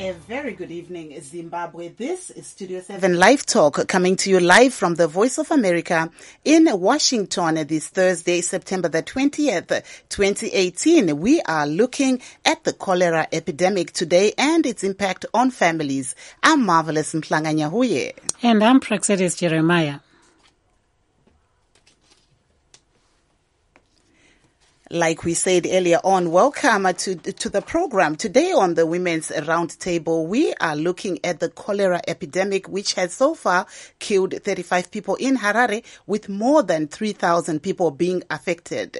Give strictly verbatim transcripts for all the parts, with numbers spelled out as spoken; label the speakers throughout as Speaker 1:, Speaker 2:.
Speaker 1: A very good evening, Zimbabwe. This is Studio seven Live Talk, coming to you live from the Voice of America in Washington this Thursday, September the twentieth, twenty eighteen. We are looking at the cholera epidemic today and its impact on families. I'm Marvelous Mhlanga-Nyahuye.
Speaker 2: And I'm Praxedis Jeremiah.
Speaker 1: Like we said earlier on, welcome to to the program. Today on the Women's Roundtable, we are looking at the cholera epidemic, which has so far killed thirty-five people in Harare, with more than three thousand people being affected.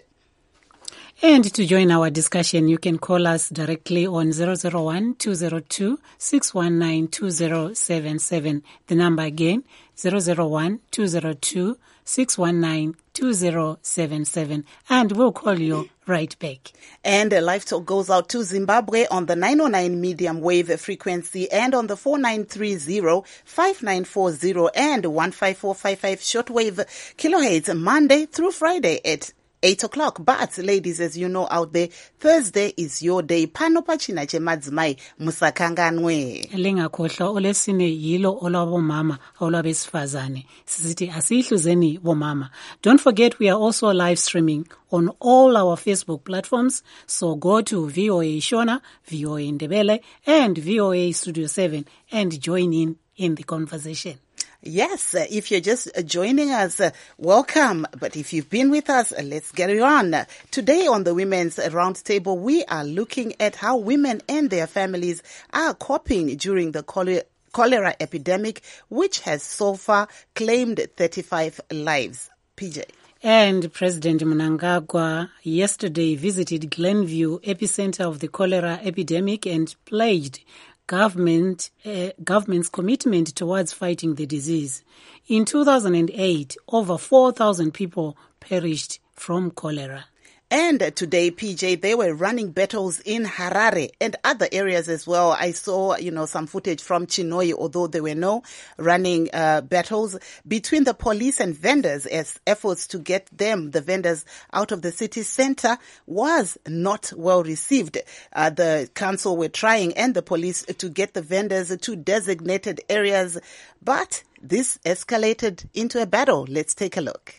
Speaker 2: And to join our discussion, you can call us directly on zero zero one, two zero two, six one nine, two zero seven seven. The number again, zero zero one, two zero two, six one nine, two zero seven seven. And we'll call you right back.
Speaker 1: And uh, Live Talk goes out to Zimbabwe on the nine oh nine medium wave frequency and on the four nine three zero, five nine four zero and one five four five five shortwave kilohertz Monday through Friday at eight o'clock. But ladies, as you know out there, Thursday is your day. Pano pachina che madzimai musakanganwe.
Speaker 2: Lingakhohlwa olesine yilo olwabomama olwabesifazane. Sisithi asihluzeni bomama. Don't forget we are also live streaming on all our Facebook platforms. So go to V O A Shona, V O A Ndebele and V O A Studio seven and join in in the conversation.
Speaker 1: Yes, uh, if you're just uh, joining us, uh, welcome. But if you've been with us, uh, let's get it on. Today on the Women's Roundtable, we are looking at how women and their families are coping during the cholera, cholera epidemic, which has so far claimed thirty-five lives. P J.
Speaker 2: And President Mnangagwa yesterday visited Glenview, epicenter of the cholera epidemic, and pledged government uh, government's commitment towards fighting the disease. In two thousand eight, over four thousand people perished from cholera.
Speaker 1: And today, P J, they were running battles in Harare and other areas as well. I saw, you know, some footage from Chinhoyi, although there were no running uh, battles between the police and vendors, as efforts to get them, the vendors, out of the city center was not well received. Uh, the council were trying and the police to get the vendors to designated areas, but this escalated into a battle. Let's take a look.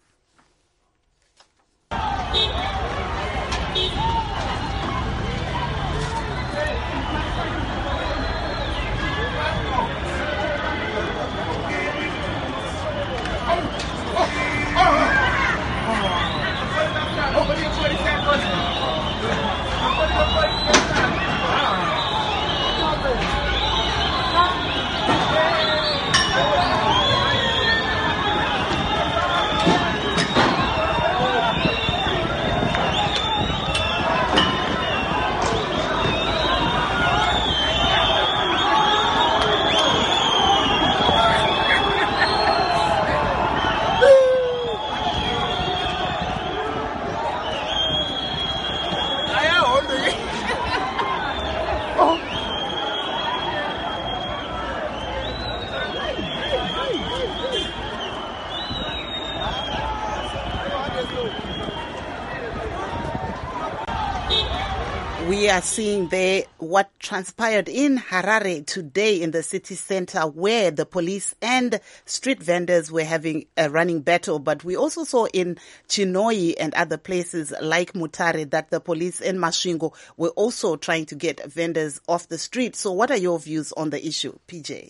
Speaker 1: We are seeing there what transpired in Harare today in the city center, where the police and street vendors were having a running battle. But we also saw in Chinhoyi and other places like Mutare that the police and Masvingo were also trying to get vendors off the street. So what are your views on the issue, P J?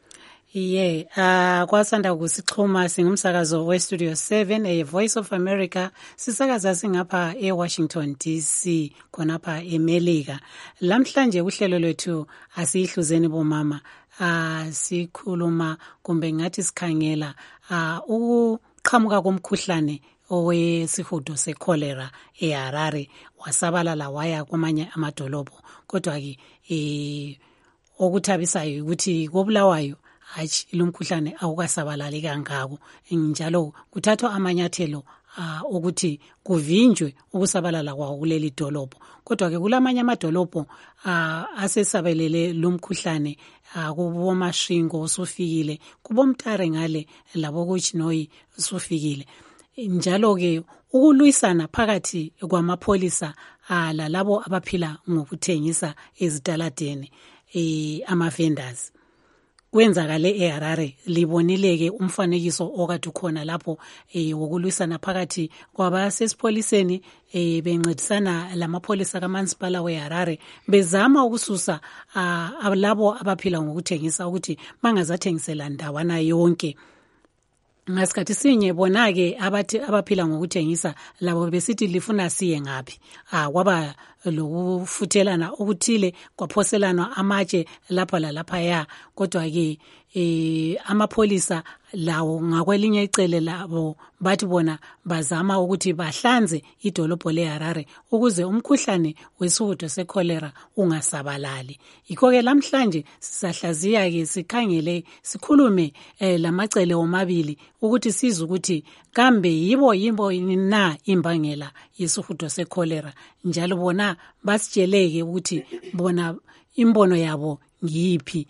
Speaker 2: Yeah, uh, kwasanda kusixhuma singumsakazo we Studio seven, a Voice of America, sisakaza singapha e Washington D C, khonapha eMelika. Lamhlanje uhlelo lwethu asihluzeni bomama, uh, sikhuluma kumbe ngathi sikhangela uh, ukuqhamuka komkhuhlane owesihudo secholera eHarare wasabalala waya kwamanye amadolobho. Kodwa ke eh okuthabisayo ukuthi kobulawayo hatshi lumkhuhlane awukasabalali kangako, njalo kuthathwa amanyathelo uh, ukuthi kuvinjwe ukusabalala kwawo kuleli dolobho. Kodwa ke kulamanye amadolobho uh, asesabelele lumkhuhlane uh, kuboMasvingo usufikile, kuboMtare ngale labo kuChinhoyi usufikile. Njalo ke ukulwisana phakathi kwamapholisa uh, lalabo abaphila ngokuthengisa ezitaladeni eh, ama-vendors. Kwenzakale eHarare libonileke umfanekiso okade ukhona lapho eh wokulwisana phakathi kwabasesipholiseni eh bencedisana lamapholisa kaMansipala weHarare bezama ukususa uh, labo abaphila ngokuthengisa ukuthi bangazathengisela ndawana yonke. Ngasikhathi sinye bona ke abathi abaphila ngokuthengisa labo besithi lifuna siye ngapi ah kwaba lokufuthelana okuthile kwaphoselana amatshe lapha lalapha ya kodwa ke eh amapholisa lawo ngakwelinye icele labo bathi bona bazama ukuthi bahlanze idolobho leHarare ukuze umkhuhlane wesihudo secholera ungasabalali. Yikho ke lamhlanje sisahlaziya ke sikhangele sikhulume eh, lamacele omabili ukuthi siza ukuthi kambe yibo yimbo na imbangela yesihudo secholera njalo bona basitsheleke ukuthi bona imbono yabo ngiyiphi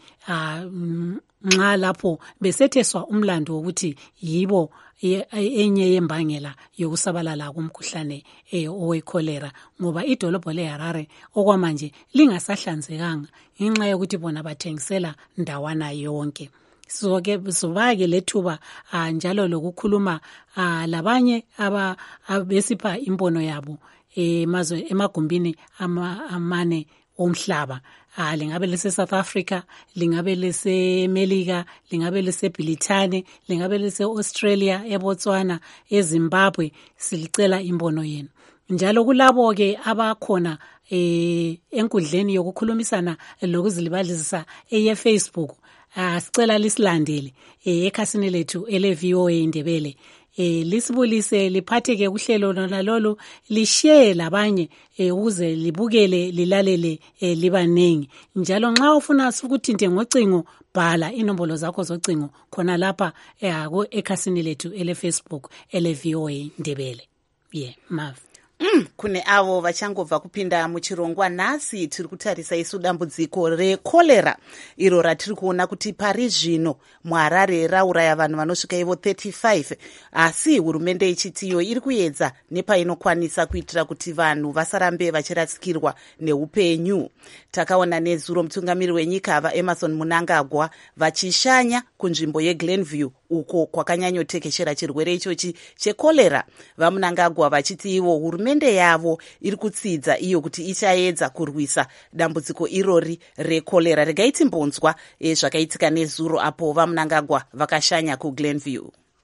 Speaker 2: nxa lapho besetheswa umlando wokuthi yibo enye yembangela yokusabalala kumkhuhlane owecholera ngoba idolobho leHarare okwamanje lingasahlanzekanga ngenxa yokuthi bona bathengisela ndawana yonke. So ke sobake lethuba njalo lokukhuluma labanye aba besipha imbono yabo emazwe emagumbini amane omhlaba. Ah lingabe lese South Africa, lingabe lese Melika, lingabe lese Britane, lingabe lese Australia, eBotswana, eZimbabwe, silicela imbono yenu. Njalo kulabo ke abakhona eh enkundleni yokukhulumisana lokuzilibalisa eye Facebook, ah sicela lisilandele eh ekhasini lethu ele V O A Indebele. Eh lisibulise liphatheke kuhlelo lona lolo lishare labanye eh ukuze libukele lilalele eh libanengi. Njalo nxa ufuna ukuthinte ngocingo bhala inombolo zakho zocingo khona lapha eh ekhasini lethu ele Facebook ele V O A Ndebele. Yeah, Mav.
Speaker 1: Mm, kune avo vachangobva kupinda muchirongwa nhasi tiri kutarisa isu dambudziko recholera iro ratiri kuona kuti pari zvino muHarare rauraya vanhu vanosvika ivo thirty-five asi hurumende ichitiyo iri kuedza nepainokwanisa kuitira kuti vanhu vasarambe vachirasikirwa neupenyu. Takaona nezuro mutungamiri wenyika vaEmmerson Mnangagwa vachishanya kunzvimbo yeGlenview uko kwakanyanyotekeshera chirwere ichochi chekolera. VaMnangagwa vachiti ivo hurumende yavo iri kutsidza iyo kuti ichaedza kurwisa dambudziko irori rekolera. Regai timbonzwa e, zvakaitika nezuro apo vaMnangagwa vakashanya kuGlenview.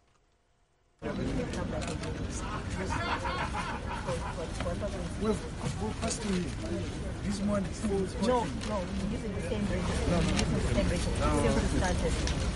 Speaker 3: This morning, no, no, we're using the same rate. No, no, we're using the same rate. Since it started.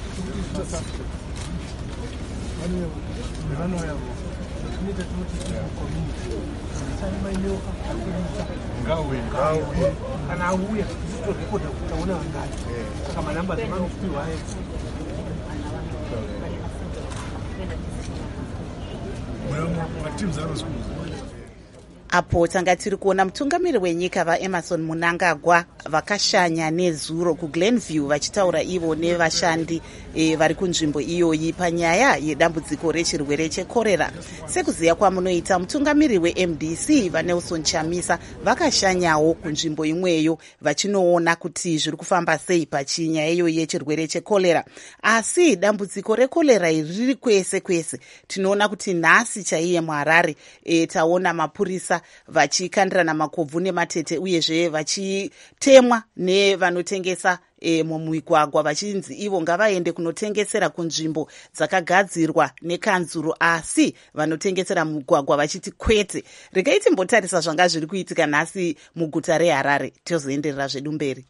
Speaker 1: Apo tanga tiri kuona mutungamiri wenyika vaEmmerson Mnangagwa vakashanya nezuro kuGlenview vachitaura ivo nevashandi e, vari kunzvimbo iyoyi panyaya yedambudziko rechirwere chekorera. Sekuziya kwamunoita, mutungamiri weM D C vaNelson Chamisa vakashanyawo kunzvimbo imweyo vachinoona kuti zviri kufamba sei pachinyaya iyoyi yechirwere chekorera. Asi dambudziko rekorera iri riri kwese kwese. Tinoona kuti nhasi chaiye muHarare e, taona mapurisa vachikandirana makobvu nematete uyezve vachitemwa nevanotengesa e, mumigwagwa vachinzi ivo ngavaende kunotengesera kunzvimbo dzakagadzirwa nekanzuro, asi vanotengesera mugwagwa vachiti kwete. Regai timbotarisa zvanga zviri kuitika nhasi muguta reHarare tozoenderera zvedu mberi.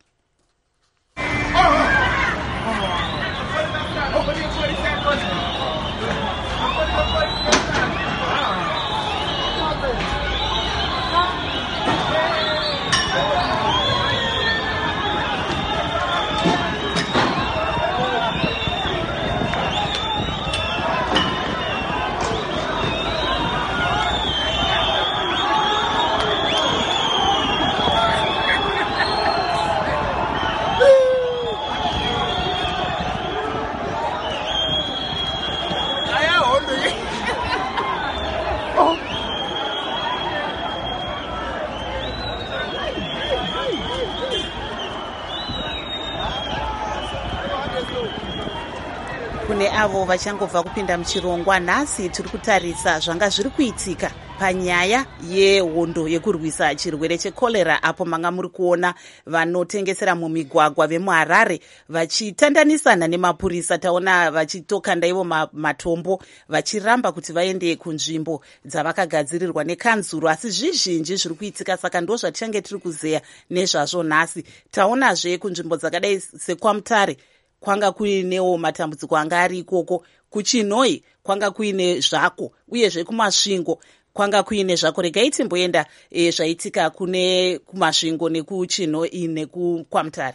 Speaker 1: Kune avo vachangobva kupinda muchirongwa, nhasi tiri kutarisa zvanga zviri kuitika panyaya yehondo yekurwisa chirwere chekorera, apo manga muri kuona vanotengesera mumigwagwa vemuharare vachitandanisana nemapurisa. Taona vachitokanda ivo matombo vachiramba kuti vaende kunzvimbo dzavakagadzirirwa nekanzuro, asi zvizhinji zviri kuitika, saka ndo zvatichange tiri kuzeya nezvazvo nhasi. Taonazve kunzvimbo dzakadai seKwaMutare kwanga kuinewo matambudziko anga ari ikoko, kuChinoi kwanga kuine zvako, uyezve kuMasvingo kwanga kuine zvako. Regai timboenda e, zvaitika kune kuMasvingo nekuChinoi nekuKwaMutare.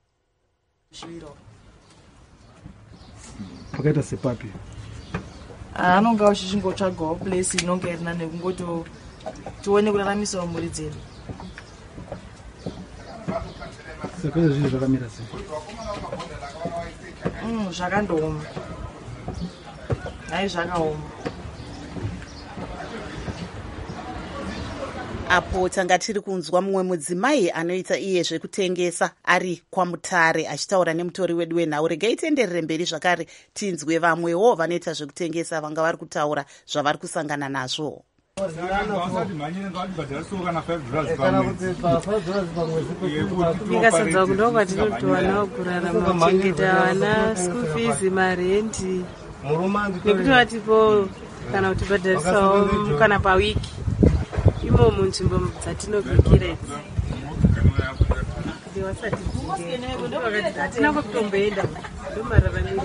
Speaker 4: Pakaita sepapi
Speaker 3: anonga uchichingotsvagawo place inonga irina nekungoto tione kuraramisawo mhuri dzedu.
Speaker 4: saka zvinhu zvakamira sei?
Speaker 3: Mm, zvakandooma. Hai zvakaoma.
Speaker 1: Apo tanga tiri kunzwa mumwe mudzimai anoita iye zvekutengesa ari kwaMutare achitaura nemutori wedu wenhau. Regai tienderere mberi zvakare tinzwe vamwewo vanoita zvekutengesa vanga vari kutaura zvavari kusangana nazvo.
Speaker 5: Ndikasadza kundo kwatinotowana kurarama kuchengeta vana, school fees, marendi, nekuti vatipo kana kutibhadharisawo kana pawiki imo munzvimbo dzatinobikira idzi. Kuti wasati hatina kutomboenda ndomararamire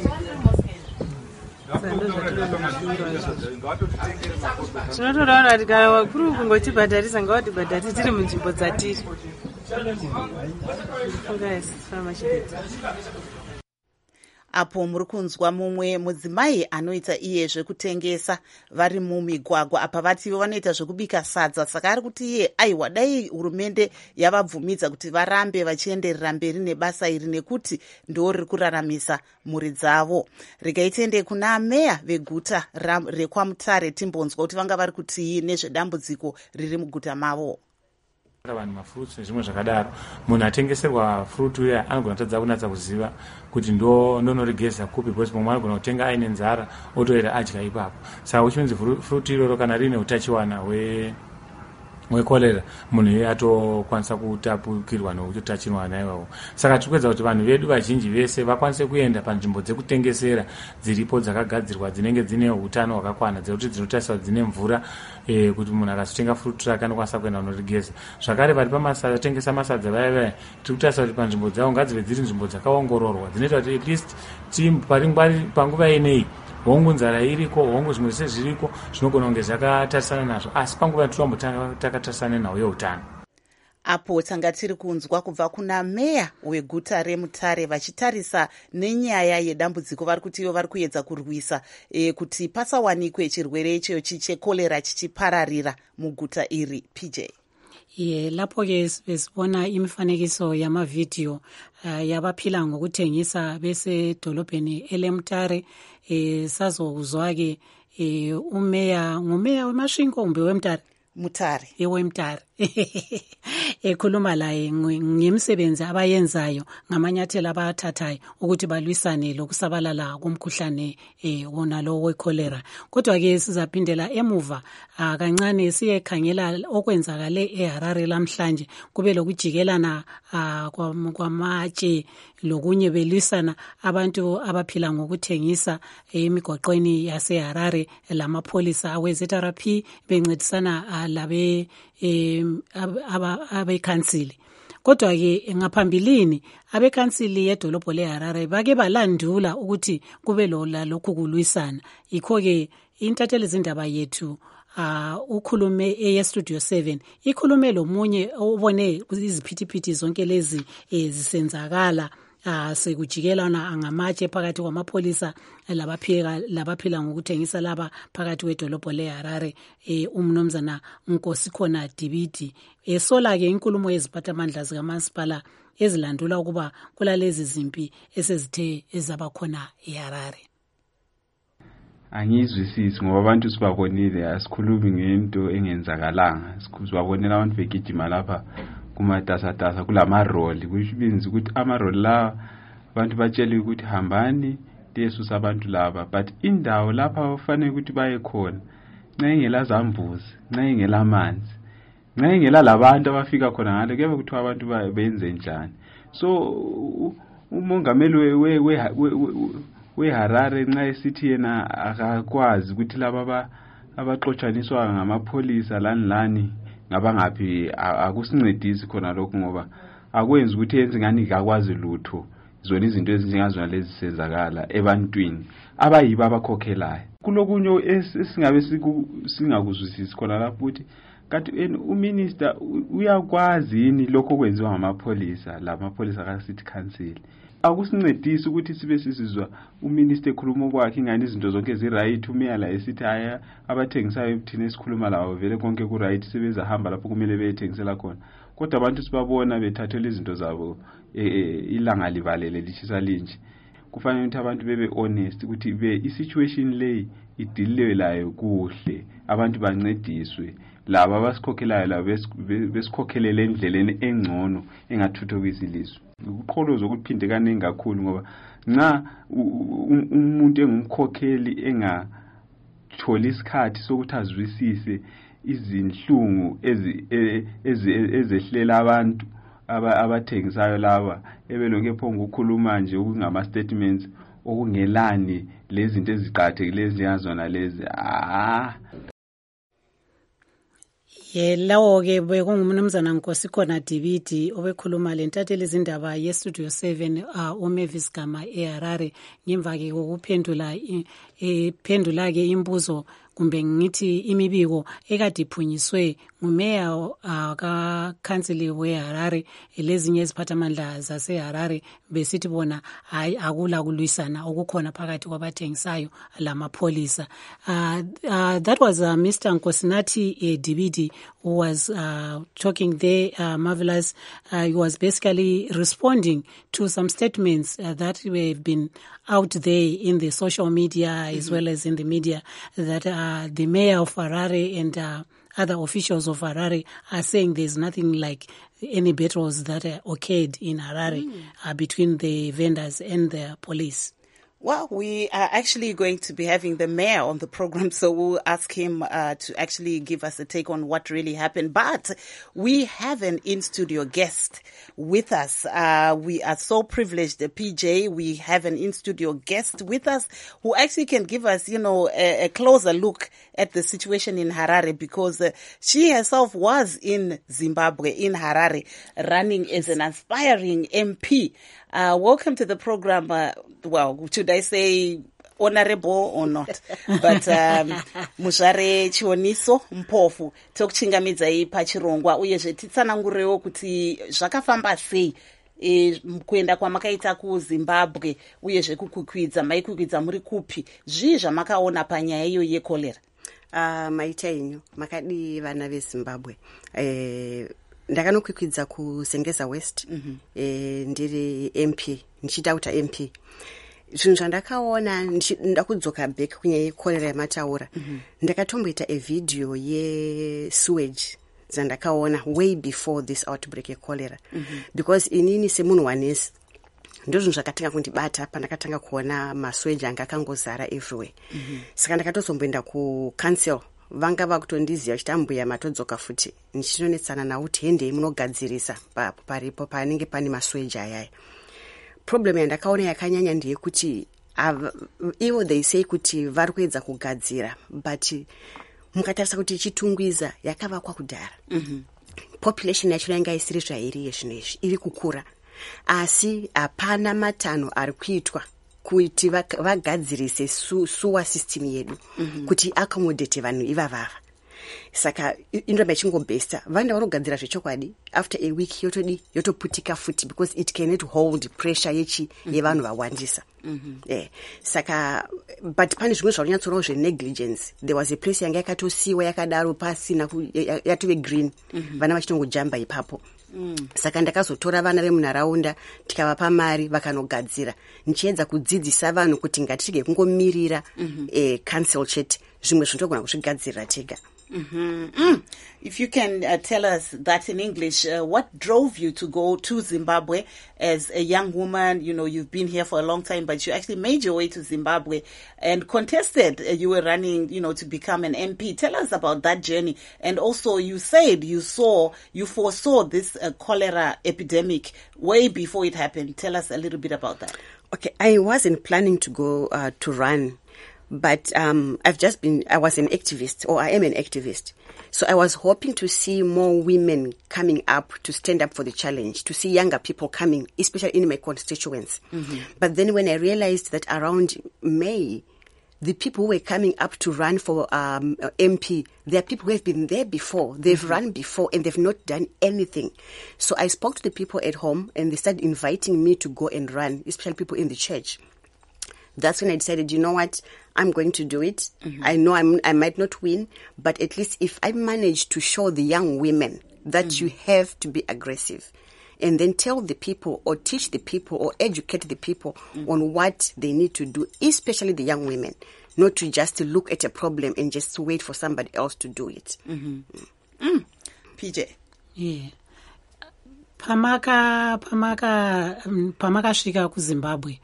Speaker 5: zvinotodaona kuti kana vakuru kungotibhadharisa ngavatibhadharisi tiri munzvimbo dzatiri.
Speaker 1: Apo muri kunzwa mumwe mudzimai anoita iye zvekutengesa vari mumigwagwa, apa vativo vanoita zvekubika sadza, saka ari kuti iye aiwa dai hurumende yavabvumidza kuti varambe vachienderera mberi nebasa iri nekuti ndo riri kuraramisa mhuri dzavo. Regai tiende kuna meya veguta reKwaMutare timbonzwa kuti vanga vari kutii nezvedambudziko riri muguta mavo.
Speaker 6: Vanhu mafruits nezvimwe zvakadaro, munhu atengeserwa fruit uya anogona tadza kunatsa kuziva kuti ndo ndonorigeza kupi, because mumwe anogona kutenga aine nzara otoera adya ipapo. Saka uchinzi fruit iroro kana rine utachiwana we wekorera, munhu iye atokwanisa kutapukirwa nokutachiwana iwawo. Saka tikuedza kuti vanhu vedu vazhinji vese vakwanise kuenda panzvimbo dzekutengesera dziripo dzakagadzirwa dzinenge dzine utano hwakakwana, dzekuti dzinotariswa dzine mvura, e, kuti munhu akazotenga fruit rake anokwanisa kuenda kunorigeza. Zvakare vari pamasada tengesa masadza vaya vaya tiri kutarisa kuti panzvimbo dzavo ngadzive dziri nzvimbo dzakaongororwa dzinoita kuti at least team paringwari panguva ineyi hongu nzara iriko, hongu zvimwe zvese zviriko zvinogona kunge zvakatarisana nazvo, asi panguva yatirambo takatarisana nawo yeutano.
Speaker 1: Apo tanga tiri kunzwa kubva kuna meya weguta reMutare vachitarisa nenyaya yedambudziko vari kuti ivo vari kuedza kurwisa e, kuti pasawanikwe chirwere ichochi chekorera chichipararira muguta iri. P J.
Speaker 2: Ye, lapho ke sibona imifanekiso yamavidiyo uh, yabaphila ngokuthengisa bese dolobheni eLemtare. Eh, sazokuzwa ke eh, umeya ngumeya weMasvingo kumbe weMtare
Speaker 1: Mutare
Speaker 2: eweMtare ekhuluma laye ngemisebenzi abayenzayo ngamanyathelo abathathayo ukuthi balwisane lokusabalala komkhuhlane eh wona lo wekolera. Kodwa ke sizaphindela emuva kancane siyekhangela okwenzakale eHarare lamhlanje, kube lokujikelana kwamatshe lokunye belwisana abantu abaphila ngokuthengisa emigoqweni yaseHarare lamapholisa awe-Z R P bencedisana labe abekhansili. Kodwa ke ngaphambilini abekhansili yedolobho leHarare bake balandula ukuthi kube lola lokhu kulwisana. Yikho ke intatheli zindaba yethu Uh, ukhulume eye Studio seven ikhulume lomunye obone iziphithiphithi zonke lezi eh, zisenzakala uh, sekujikelana angamatshe phakathi kwamapholisa labaphila labaphila ngokuthengisa laba phakathi kwedolobho leHarare eh, umnomzana Nkosikhona Dibidi esola ke inkulumo yeziphathamandla zikamasipala ezilandula ukuba kulalezi zimpi esezithe ezabakhona eHarare.
Speaker 7: Angizwisisi ngoba abantu sibabonile, asikhulumi ngento engenzakalanga, sibabonela abantu begijima lapha kumatasatasa kulamaroli, which means ukuthi amaroli la abantu batshela ukuthi hambani tesusa abantu laba, but indawo lapha bafanele ukuthi baye khona nxa ingela zambuzi, nxa ingela amanzi, nxa ingela labantu abafika khona ngale kuyabe kuthiwa abantu benze njani. So umongameli we we we Harare nxa esithi yena akakwazi ukuthi laba abaxotshaniswa ngamapholisa lani lani ngabangaphi akusincedisi khona lokho ngoba akwenzi ukuthi yenze ngani akwazi lutho. Zona izinto ezinjengazona lezi sezakala ebantwini abayibo abakhokhelayo. Kulokunye esingabe singakuzwisisi khona lapho ukuthi kanti uminister uyakwazi yini lokho kwenziwa ngamapholisa la mapholisa ka city council. Akusincedisi ukuthi sibe sisizwa uminister ekhuluma kwakhe ingani izinto zonke ezi right umyala esithi haya abathengisayo ebithini esikhuluma lawo vele konke ku right sebeza hamba lapho kumele bethengisela khona. Kodwa abantu sibabona bethathela izinto zabo ilanga livalele lishisa linje. Kufanele ukuthi abantu bebe honest ukuthi be i-situation leyi idiliwe layo kuhle, abantu bancediswe, laba abasikhokhelayo laba besikhokhelele endleleni engcono engathuthukisa ilizwe. Ukuqholoza ukuphinde kaningi kakhulu ngoba nxa umuntu engumkhokheli engatholi isikhathi sokuthi azwisise izinhlungu ezehlela abantu abathengisayo laba ebelonke phongo ukukhuluma nje okungama statements okungelani lezi zinto eziqhathekile eziyazona lezi. Ah
Speaker 2: yelawo ke bekungumnumzana Nkosi khona Dibidi obekhuluma lentatheli izindaba ye Studio seven uh, uMavis Gama eHarare ngemva ke ukuphendula iphendula ke imbuzo kumbe ngithi imibiko ekade iphunyiswe ngumeya uh, ka council weHarare lezinye iziphathamandla zaseHarare besithi bona hayi akula kulwisana okukhona phakathi kwabathengisayo lamapholisa. uh, uh, that was uh, Mister Nkosinathi uh, Dibidi who was uh, talking there. uh, Marvelous, uh, he was basically responding to some statements uh, that have been out there in the social media mm-hmm. as well as in the media that uh, the mayor of Harare and uh, other officials of Harare are saying there's nothing like any battles that uh, occurred in Harare mm. uh, between the vendors and the police.
Speaker 1: Well, we are actually going to be having the mayor on the program, so we'll ask him uh, to actually give us a take on what really happened. But we have an in-studio guest with us. Uh, we are so privileged, P J. We have an in-studio guest with us who actually can give us, you know, a, a closer look at the situation in Harare, because uh, she herself was in Zimbabwe, in Harare, running as an aspiring M P. Uh, welcome to the program. Uh, well, should I say honorable or not? But um, Mushare Chioniso Mpofu tokuchingamidza ipachirongwa uyezve titsanangurewo kuti zvakafamba sei e kuenda kwamakaita kuZimbabwe uyezve kukukwidza maikukwidza muri kupi zvii zvamakaona panyaya iyo yekolera.
Speaker 8: Uh, maita inyu makadi vana veZimbabwe eh ndakanokukwidza kuSengeza West mm-hmm. eh ndiri M P ndichitauta M P. Zvinhu zvandakaona ndakudzoka back kunyaya yekolera yamataura mm-hmm. ndakatomboita a video ye sewage dzandakaona way before this outbreak yekolera mm-hmm. because inini semunhu wanesi ndozvinhu zvakatanga kundibata pandakatanga kuona masewage anga akangozara everywhere mm-hmm. saka ndakatozomboenda kucouncil vanga vakutondiziva chitambuya matodzoka futi ndichinonesana nawo tende munogadzirisa papo paripo panenge pane masweja ayaya. Problem yandakaona yakanyanya ndeyekuti ivo they say kuti vari kuedza kugadzira but mukatarisa kuti chitungwiza yakavakwa kudhara mm-hmm. population yacho yanga isiri zvairi yezvino izvi iri kukura asi hapana matanho ari kuitwa kuti vagadzirise sewer system yedu mm-hmm. kuti accommodate vanhu ivavava. Saka indaba ichingobesta vanda vanogadzira zvechokwadi after a week yotodi yotoputika futi because it cannot hold pressure yechi mm-hmm. yevanhu vawandisa mm-hmm. eh saka but pane zvimwe zvaunyatsoro zvenegligence. There was a place yanga yakatosiwa yakadaro pasi na yatove green mm-hmm. vana vachitongojamba ipapo. Mm. Saka ndakazotora vana vemunharaunda tikavapa mari vakanogadzira nichiedza kudzidzisa vanhu kuti ngatirege kungomirira mm-hmm. eh council chete zvimwe zvinotogona kuzvigadzirira tega.
Speaker 1: Mm-hmm. Mm. If you can uh, tell us that in English, uh, what drove you to go to Zimbabwe as a young woman? You know, you've been here for a long time, but you actually made your way to Zimbabwe and contested. Uh, you were running, you know, to become an M P. Tell us about that journey. And also, you said you saw, you foresaw this uh, cholera epidemic way before it happened. Tell us a little bit about that.
Speaker 8: Okay, I wasn't planning to go uh, to run. But um, I've just been, I was an activist, or I am an activist. So I was hoping to see more women coming up to stand up for the challenge, to see younger people coming, especially in my constituents. Mm-hmm. But then when I realized that around May, the people who were coming up to run for um, M P, they are people who have been there before. They've mm-hmm. run before and they've not done anything. So I spoke to the people at home and they started inviting me to go and run, especially people in the church. That's when I decided, you know what, I'm going to do it. Mm-hmm. I know I'm, I might not win, but at least if I manage to show the young women that mm-hmm. you have to be aggressive and then tell the people or teach the people or educate the people mm-hmm. on what they need to do, especially the young women, not to just look at a problem and just wait for somebody else to do it.
Speaker 1: Mm-hmm. Mm. P J.
Speaker 2: Yeah. Pamaka, pamaka, um, pamaka shika ku Zimbabwe.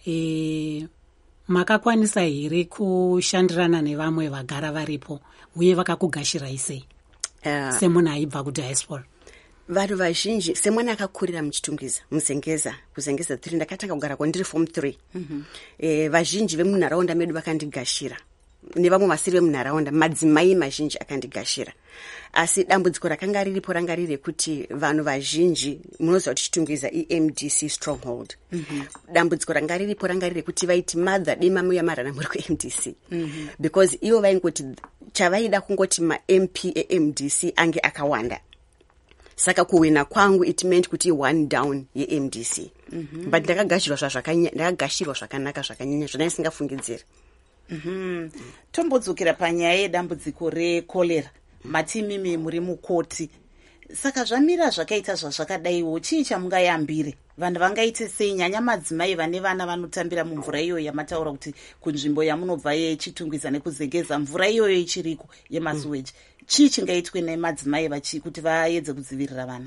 Speaker 2: Eh, makakwanisa here kushandirana nevamwe vagara varipo uye vakakugashirai sei uh, semuna aibva kudiaspora?
Speaker 8: Vanhu vazhinji semwana akakurira muchitungiza muzengeza kuzengeza three ndakatanga kugara ko ndiri form three. Mm-hmm. eh, vazhinji vemunharaunda medu vakandigashira nevamwe vasiri vemunharaunda madzimai mazhinji akandigashira. Asi dambudziko rakanga riripo ranga riri kuti vanhu vazhinji munoziva kuti chitungiza E-M D C stronghold. Mm-hmm. Dambudziko ranga riripo ranga riri kuti vaiti mother dima muya marana muri ku M D C. Mm-hmm. Because ivo vaingoti chavaida kungoti ma-M P e-M D C ange akawanda. Saka kuwina kwangu it meant kuti one down ye-M D C. Mm-hmm. But ndakagashirwa zvakanyanya, ndakagashirwa zvakanaka zvakanyanya zvandasingafungidzira.
Speaker 1: Mm-hmm. Tombodzokera panyaya yedambudziko rekolera. Matimimi muri mukoti. Saka zvamira zvakaita zvazvakadaiwo chii chamungayambire? Vanhu vangaite sei nyanya madzimai vane vana vanotambira mumvura iyoyo yamataura kuti kunzvimbo yamunobva yechitungwiza nekuzengeza mvura iyoyo ichiriko yemasuweji. Mm. Chii chingaitwe nemadzimai vachi kuti vaedze kudzivirira vana?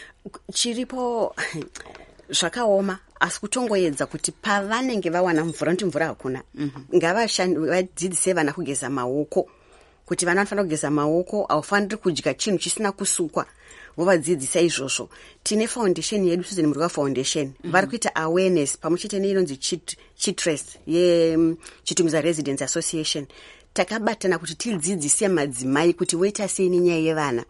Speaker 8: Chiripo zvakaoma asi kutongoedza kuti pavanenge vawana mvura kuti mvura hakuna. Mm-hmm. Ngavashandi vadzidzise vana kugeza maoko. Kuti vana vanofanira kugeza maoko, haufaniri kudya chinhu chisina kusukwa. Vovadzidzisa izvozvo. Tine foundation yedu Susan Murwa Foundation. Mm-hmm. Vari kuita awareness pamwechete neinonzi Chitrust ye Chitungiza Residents Association. Takabatana kuti tidzidzise madzimai kuti woita sei nenyaya yevana.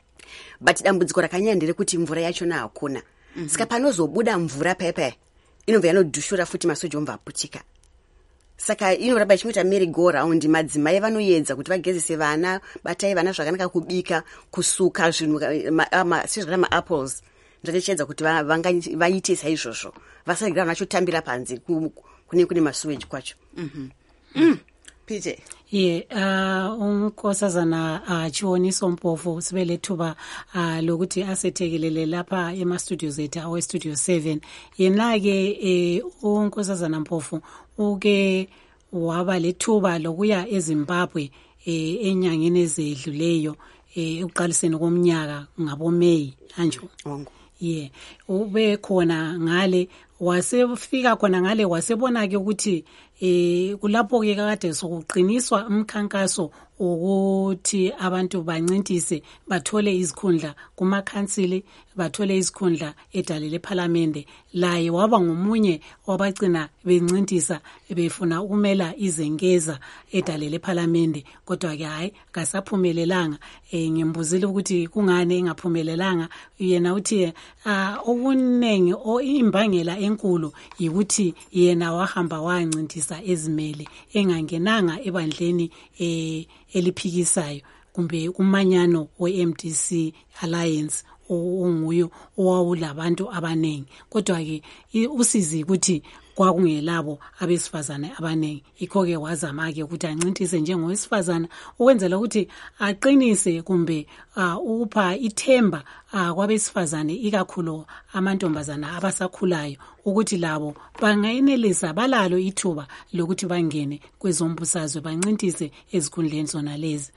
Speaker 8: But dambudziko rakanyanya nderekuti mvura yachona hakuna. Mm-hmm. Saka panozobuda mvura paya inobva yanodhushura futi masoja omva aputika. Saka inoramba ichimuita merry go round. Madzimai vanoedza kuti vagezese vana, batai vana zvakanaka, kubika, kusuka zvinhu sezvakana ma-apples. Ndatichedza kuti vaite saizvozvo. Vasagira vanachotambira panze kune kune masuweji kwacho.
Speaker 1: Mhm. Mm. P J.
Speaker 2: Ye uh unkosazana achioniso mpofu sibele thuba uh lokuthi asethekelele lapha ema studios ethu awe studio seven. Yena ke eh unkosazana mpofu uke waba lethuba lokuya eZimbabwe eh enyangeni ezedluleyo eh uqaliseni komnyaka ngabo May anjo.
Speaker 8: Ongo.
Speaker 2: Yeah, ube khona ngale wasefika khona ngale wasebona ke ukuthi eh kulapho ke kade sokuqiniswa umkhankaso ukuthi abantu bancintise bathole izikhundla kuma council, bathole izikhundla edalele parliament. Laye waba ngomunye wabagcina bencintisa befuna ukumela izengeza edalele parliament, kodwa ke hayi kasaphumelelanga. Eh ngembuzile ukuthi kungane engaphumelelanga. Yena uthi ah okunengi o imbangela enkulu yikuthi yena wahamba wancintisa ezimele engangenanga ebandleni eh eliphikisayo kumbe kumanyano we-M D C Alliance onguyo owawulabantu abanengi. Kodwa ke usizi ukuthi kwakungelabo abesifazane abanengi, ikho ke wazama ke ukuthi ancintise njengowesifazana ukwenzela ukuthi aqinise kumbe uh, upha ithemba uh, kwabesifazane ikakhulu amantombazana abasakhulayo ukuthi labo bangayenelisa balalo ithuba lokuthi bangene kwezombusazwe bancintise ezikhundleni zona lezi.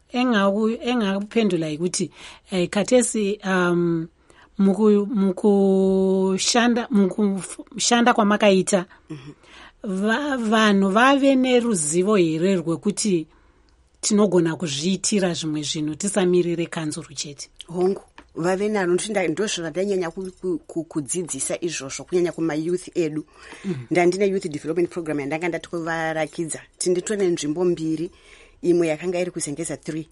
Speaker 2: engakuphendula ukuthi eh, khathesi um muku mukushanda mukushanda kwamakaita va, vanhu vave neruzivo here rwekuti tinogona kuzviitira zvimwe zvinhu tisamirire kanzuru chete.
Speaker 8: Hongu vave naro ndozvo ndanyanya kudzidzisa izvozvo kunyanya kumayouth edu. Ndandine youth development program yandanga ndatovarakidza tinditone nzvimbo mbiri, imwe yakanga iri kusengesa three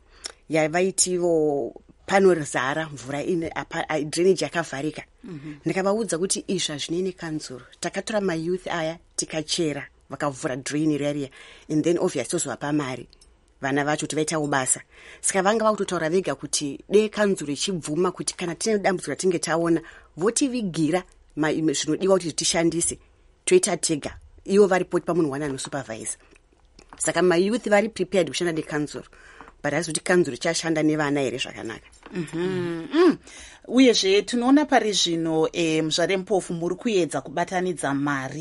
Speaker 8: yavaitivo panorizara mvura ine drainage yakavharika. Ndakavaudza kuti izvi hazvinei kanzuru, takatora mayouth aya tikachera vakavhura drain rariya and then obviously tozovapa mari vana vacho kuti vaitawo basa. Saka vanga vakutotaura vega kuti dei kanzuru ichibvuma kuti kana tine dambudziko ratinge taona votivigira zvinodiwa kuti tishandise toita tega, ivo varipoti pamunhu wana anosupervise. Saka mayouth vari prepared kushanda nekanzuru, but hasi kuti kanzuru ichashanda nevana here zvakanaka.
Speaker 1: Mm-hmm. Mm. Uyezve tinoona pari zvino eh, muzvarempofu muri kuedza kubatanidza mari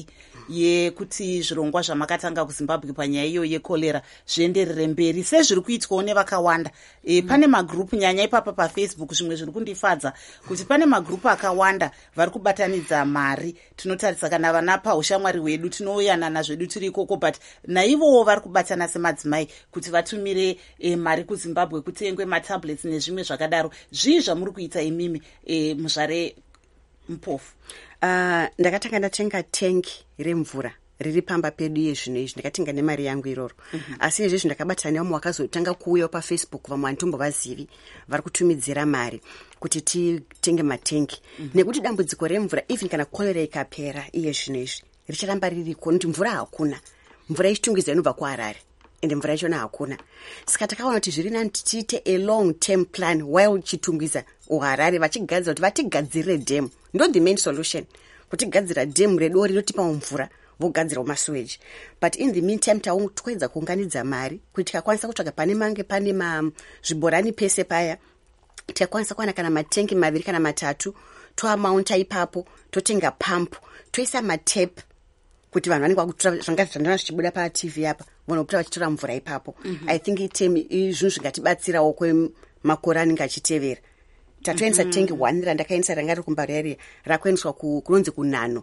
Speaker 1: yekuti zvirongwa zvamakatanga kuZimbabwe panyaya iyo yekolera zvienderere mberi sezviri kuitwawo nevakawanda. E, pane magrupu nyanya ipapa paFacebook zvimwe zviri kundifadza kuti pane magrupu akawanda vari kubatanidza mari. Tinotarisa kana vana paushamwari hwedu tinoyanana zvedu tiri ikoko, but naivowo vari kubatana semadzimai kuti vatumire e, mari kuZimbabwe kutengwe matablets nezvimwe zvakadaro. Zvii zvamuri kuita imimi e, muzvare mpofu?
Speaker 8: Uh, ndakatanga ndatenga tengi remvura riri pamba pedu yezvino izvi, ndakatenga nemari yangu iroro. Mm-hmm. Asi izvezvi ndakabatana nevamwe vakazotanga kuuyawo paFacebook, vamwe vanditombovazivi vari kutumidzira mari kuti titenge matengi. Mm-hmm. Nekuti dambudziko remvura even kana kolera ikapera iye zvino izvi richaramba ririko, nokuti mvura hakuna, mvura ichitungidza inobva kuHarare ende mvura yachona hakuna. Saka takaona kuti zviri nani tiite a long term plan while chitungidza uHarare vachigadzira kuti vatigadzirire dam. Ndo the main solution, kutigadzira dam redo rinotipa mvura vogadzira masewage. But in the meantime taungoedza kuunganidza mari kuti tikakwanisa kutsvaga pane mange pane zvibhorani pese paya tikakwanisa kuwana kana matengi maviri kana matatu toamaunta ipapo, totenga pump, toisa matap kuti vanhu vanenge vakutora zvanga zvandana zvichibuda paTV apa vona kuti vachitora mvura ipapo. Mm-hmm. I think itemi izvinhu zvingatibatsirawo kwemakore anenge achitevera. Tatoenza mm-hmm. tengi one randakaendesa ranga riri kuMbarere rakuendeswa kunonzi kunano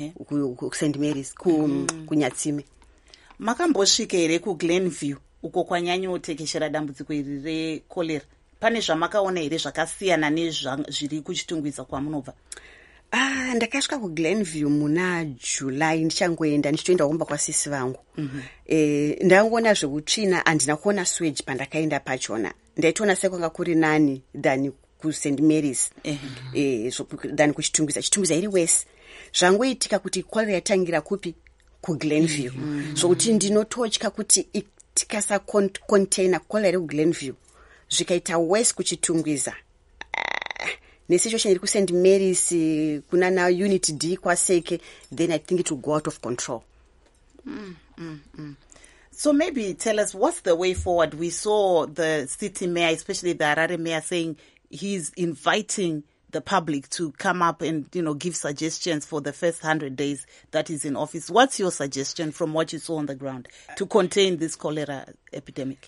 Speaker 8: ku Saint Mary's ku mm-hmm. kunyatsime.
Speaker 1: Makambosvika here kuGlenview uko kwanyanyotekeshera dambudziko iri rekolera? Pane zvamakaona here zvakasiyana nezviri kuchitungwiza kwamunobva?
Speaker 8: Ah, ndakasvika kuGlenview muna July ndichangoenda ndichitoenda kumba kwasisi vangu. Mm-hmm. Eh, ndangoona zvekutsvina handina kuona sewage pandakaenda pachona. Ndaitoona sekwanga kuri nani than ku Saint Mary's. Mm-hmm. Eh, so than kuchitungwiza chitungwiza iri wese. Zvangoitika kuti kolera yatangira kupi kuGlenview. Mm-hmm. So kuti ndinototya kuti tikasa container kolera kuGlenview zvikaita wese kuchitungwiza. Nesituation iri ku Saint Mary's kuna na Unit D kwaseke, then I think it will go out of control.
Speaker 1: Mm, mm, mm. So maybe tell us what's the way forward. We saw the city mayor, especially the Harare mayor, saying he's inviting the public to come up and, you know, give suggestions for the first hundred days that he's in office. What's your suggestion from what you saw on the ground to contain this cholera epidemic?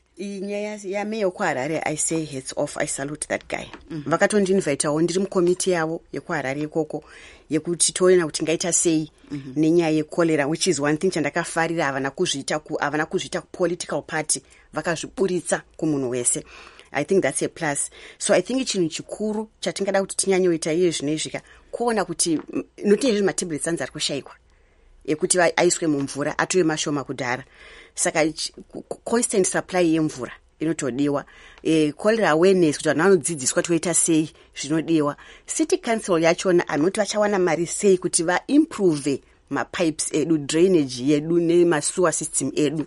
Speaker 8: Ya mayor kuHarare, I say heads off. I salute that guy. Vakatondinvitawo ndiri mukomiti yavo yekuHarare ikoko yekuti toona kuti ngaita sei nenyaya yekolera, which is one thing chandakafarira. Havana kuzviita ku havana kuzviita political party, vakazviburitsa kumunhu wese. I think that's a plus. So I think chinhu chikuru chatingada kuti tinyanyoita iye zvino izvika kuona kuti noti izvi matablets anzi ari kushayikwa ekuti aiswe mumvura atove mashoma kudhara. Saka constant supply yemvura inotodiwa. E, cholera awareness kuti vanhu vanodzidziswa toita sei zvinodiwa. City council yachona anoti vachawana mari sei kuti vaimprove mapipes edu, drainage yedu nemasewer system edu.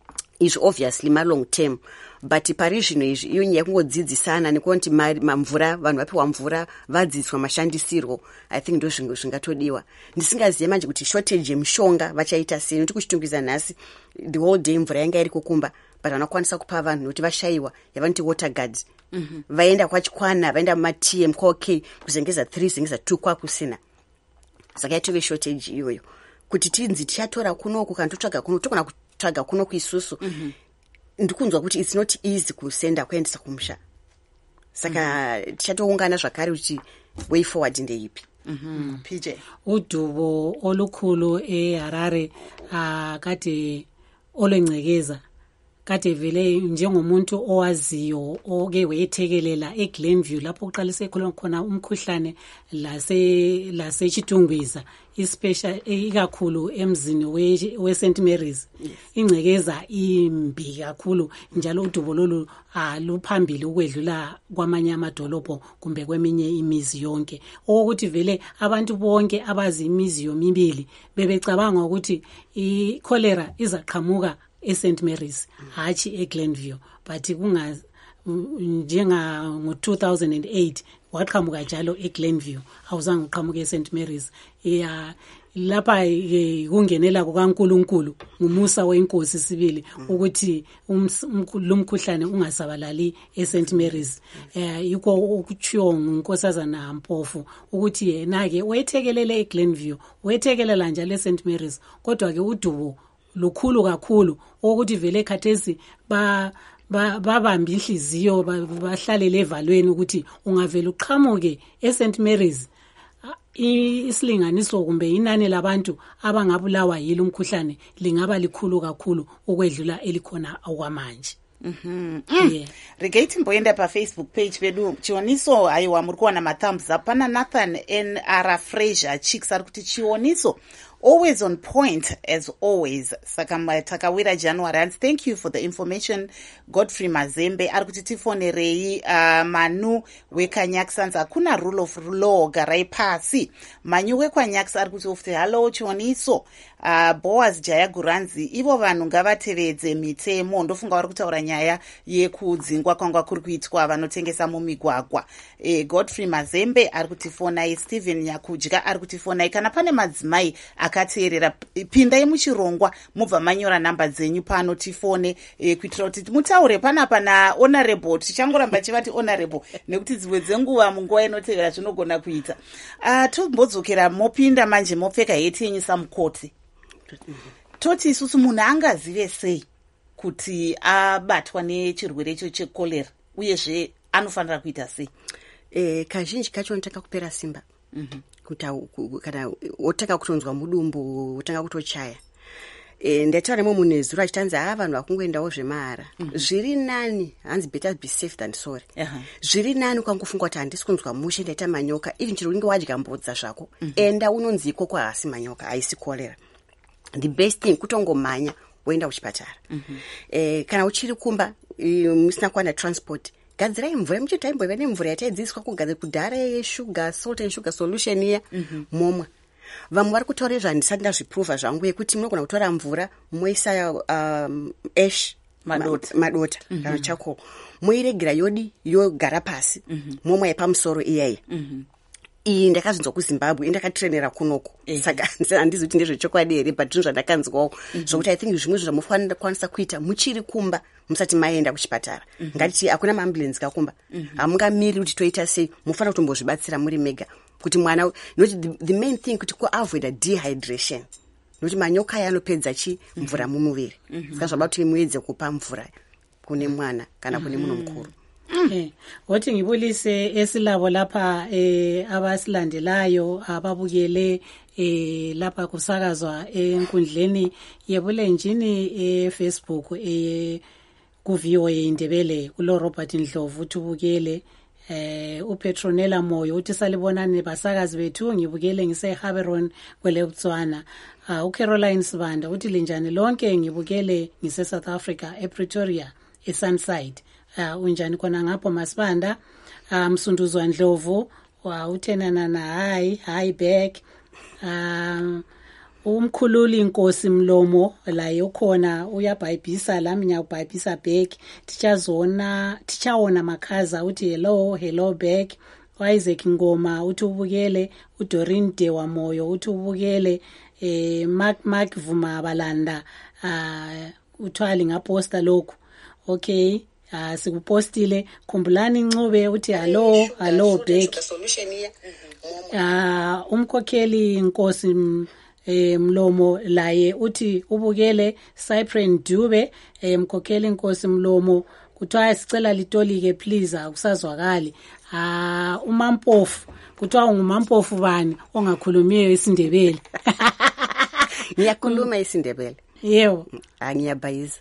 Speaker 8: Is obviously ma long term, but pari zvino izvi iyo nyaya kungodzidzisana nekuona kuti mamvura vanhu vapiwa mvura vadzidziswa mashandisirwo. I think ndo zvinhu zvingatodiwa. Ndisingazive manje kuti shortage yemishonga vachaita sei, noti kuchitungwiza nhasi the whole day mvura yanga iri kukumba, but vanokwanisa kupa vanhu nokuti vashayiwa yavanoti water guards. Mm-hmm. Vaenda kwachikwana, vaenda muma-T M K kuzengeza three zengeza two kwakusina. Saka yatove shortage iyoyo kuti tinzi tichatora kunoku kana totsvaga kuno tokona kutsvaga kuno kuisusu. Mm-hmm. ndikunzwa kuti it's not easy kusenda kuendesa kumusha saka tichatoungana zvakare kuti way forward ndeipi.
Speaker 1: Mhm. P J
Speaker 2: udubo olukhulu eHarare akade olengcekeza kade vele njengomuntu owaziyo oke wethekelela eGlenview lapho uqalise khona umkhuhlane lase lase Chitungwiza ispecial ikakhulu emzini we Saint Mary's. Ingcekeza imbi kakhulu njalo udubo lolu aluphambili ukwedlula kwamanye amadolobho kumbe kweminye imizi yonke ukuthi vele abantu bonke abazi imizi yomibili bebecabanga ukuthi i cholera izaqhamuka eSaint Mary's hachi eGlenview but kunga njenga ngo two thousand eight waqhamuka njalo eGlenview awuzange uqhamuke eSaint Mary's ya lapha kungenela kukaNkulunkulu ngumusa wenkosi sibili ukuthi lumkhuhlane ungasabalali eSaint Mary's eh yiko ukuchiyo ngunkosazana Mpofu ukuthi yena ke wethekelele eGlenview wethekelela njalo eSaint Mary's kodwa ke udubo lukhulu kakhulu ukuthi vele khathesi ba babamba inhliziyo bahlale levalweni ukuthi ungavela uqhamuke eSaint Mary's isilinganiso kumbe inani labantu abangabulawa yilo umkhuhlane lingaba likhulu kakhulu ukwedlula elikhona okwamanje.
Speaker 1: Mhm. Yeah. Regate mboenda pa Facebook page pedu chioniso aiwa muri kuona ma thumbs up pana Nathan N R Fraser Chicks ari kuti chioniso always on point as always. Saka takawira January and thank you for the information. Godfrey Mazembe ari kuti tifonerei uh, Manu wekanyaksans akuna rule of law garai pasi. Manyu wekwanyaks ari kuti ofte hello chioniso uh, Boaz Jayaguranzi ivo vanhu ngavatevedze mitemo ndofunga vari kutaura nyaya yekudzingwa kwanga kuri kuitwa vanotengesa mumigwagwa. E, Godfrey Mazembe ari kutifonai, Steven Nyakudya ari kutifonai kana pane madzimai akateerera pindai muchirongwa mubva manyora namba dzenyu pano tifone e, kuitira kuti mutaure panapa na honorable tichangoramba chivati honorable nekuti dzimwe dzenguva munguva inotevera zvinogona kuita. Uh, tombodzokera mopinda manje mopfeka heti yenyu samukoti. Toti isusu munhu angazive sei kuti abatwa nechirwere icho chekolera uyezve anofanira kuita sei?
Speaker 8: Eh, kazhinji kacho notaka kupera simba. Mhm. Kuti kana wotaka kutonzwa mudumbu wotanga kutochaya. Eh, ndataura nemwe munhu ezuro achitanzi ha vanhu vakungoendawo zvemahara. Mm -hmm. Zviri nani hanzi better be safe than sorry. Uh -huh. Zviri nani ukangofunga kuti handisi kunzwa mushe ndaita manyoka even chero unenge wadya mbodza zvako. Mm -hmm. Enda unonzi iko kwa hasi manyoka haisi kolera. The best thing kutongomanya woenda kuchipatara. Mm -hmm. Eh, kana uchiri kumba musina kuwana transport gadzirai mvura muchitaimbo vene mvura yataidziswa kugadzira kudhara yeshuga salt and sugar solution iya mm -hmm. momwa vamwe vari kutaura zvandisati ndazviprova zvangu yekuti munogona kutora mvura moisa um, ash madota madota mm -hmm. kana chako moiregera yodi yogara pasi mm -hmm. momwa yepamusoro iyaiya mm -hmm. iyi ndakazvinzwa kuZimbabwe indakatrenera kunoko eh. Saka handizi kuti ndezvechokwadi here but ndizvo ndakanzwawo mm -hmm. zvokuti I think zvimwe zvo zvamufanira kwanisa kuita muchiri kumba musati maenda kuchipatara mm -hmm. ngati hakuna maambulance kakumba hamungamiri mm -hmm. kuti toita sei mufanira kutombozvibatsira muri mega kuti mwana noti the, the main thing kuti kuavoida dehydration noti manyoka aya anopedza chi mvura mm -hmm. mumuviri mm -hmm. saka zvaba kuti muedze kupa mvura kune mwana kana kune munhu mukuru.
Speaker 2: Eh wathi ngibulise esilabo lapha eh abasilandelayo ababukele eh lapha kusakazwa enkundleni yebulenjini eFacebook eh ku V O A Indebele kulo Robert Ndlovu uthubukele eh uPetronella Moyo uthi salibonani basakazi bethu ngibukele ngise Haberon kwele Botswana. Uh, uCaroline Sibanda uthi linjani lonke ngibukele ngise South Africa ePretoria eSunside. Uh, unjani kona ngapho Masibanda Msunduzwa um, Ndlovu wa uthenana na hi hi back um umkhululi inkosi Mlomo la yokhona uyabhayibhisa lami uyabhayibhisa back tichazona tichaona makhaza uthi hello hello back Isaac Ngoma uthi ubukele uDorin Dewa Moyo uthi ubukele eh Mark Mark Vuma Balanda uh uthwali ngaposta lokho okay. Ah sikupostile khumbulani Ncube uthi hello hello back. Ah umkhokheli inkosi eh Mlomo laye uthi ubukele Cyprian Dube eh Mkhokheli Nkosi Mlomo kuthiwa sicela litolike please akusazwakali. Ah uMampofu kuthiwa ngumampofu bani ongakhulumiyo isiNdebele.
Speaker 8: Ngiyakhuluma isiNdebele.
Speaker 2: Yebo.
Speaker 8: Angiyabhayiza.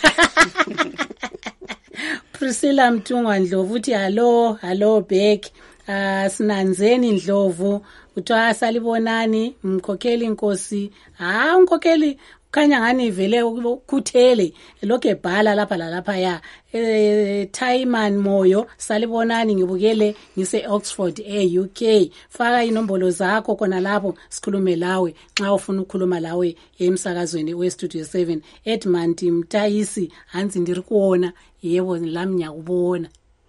Speaker 2: Priscilla Mtungwa Ndlovu uthi hello hello Beck. Ah sinanzeni Ndlovu kuthiwa salibonani Mkhokheli Nkosi. Ah Mkhokheli khanya ngani vele ukhuthele lokho ebhala lapha lapha ya eh Taiman Moyo salibonani ngibukele ngise Oxford e U K. Faka inombolo zakho khona lapho sikhulume lawe nxa ufuna ukukhuluma lawe emsakazweni we Studio seven. Edmund Mtayisi hansi ndiri kuona yebo lami nyakubona.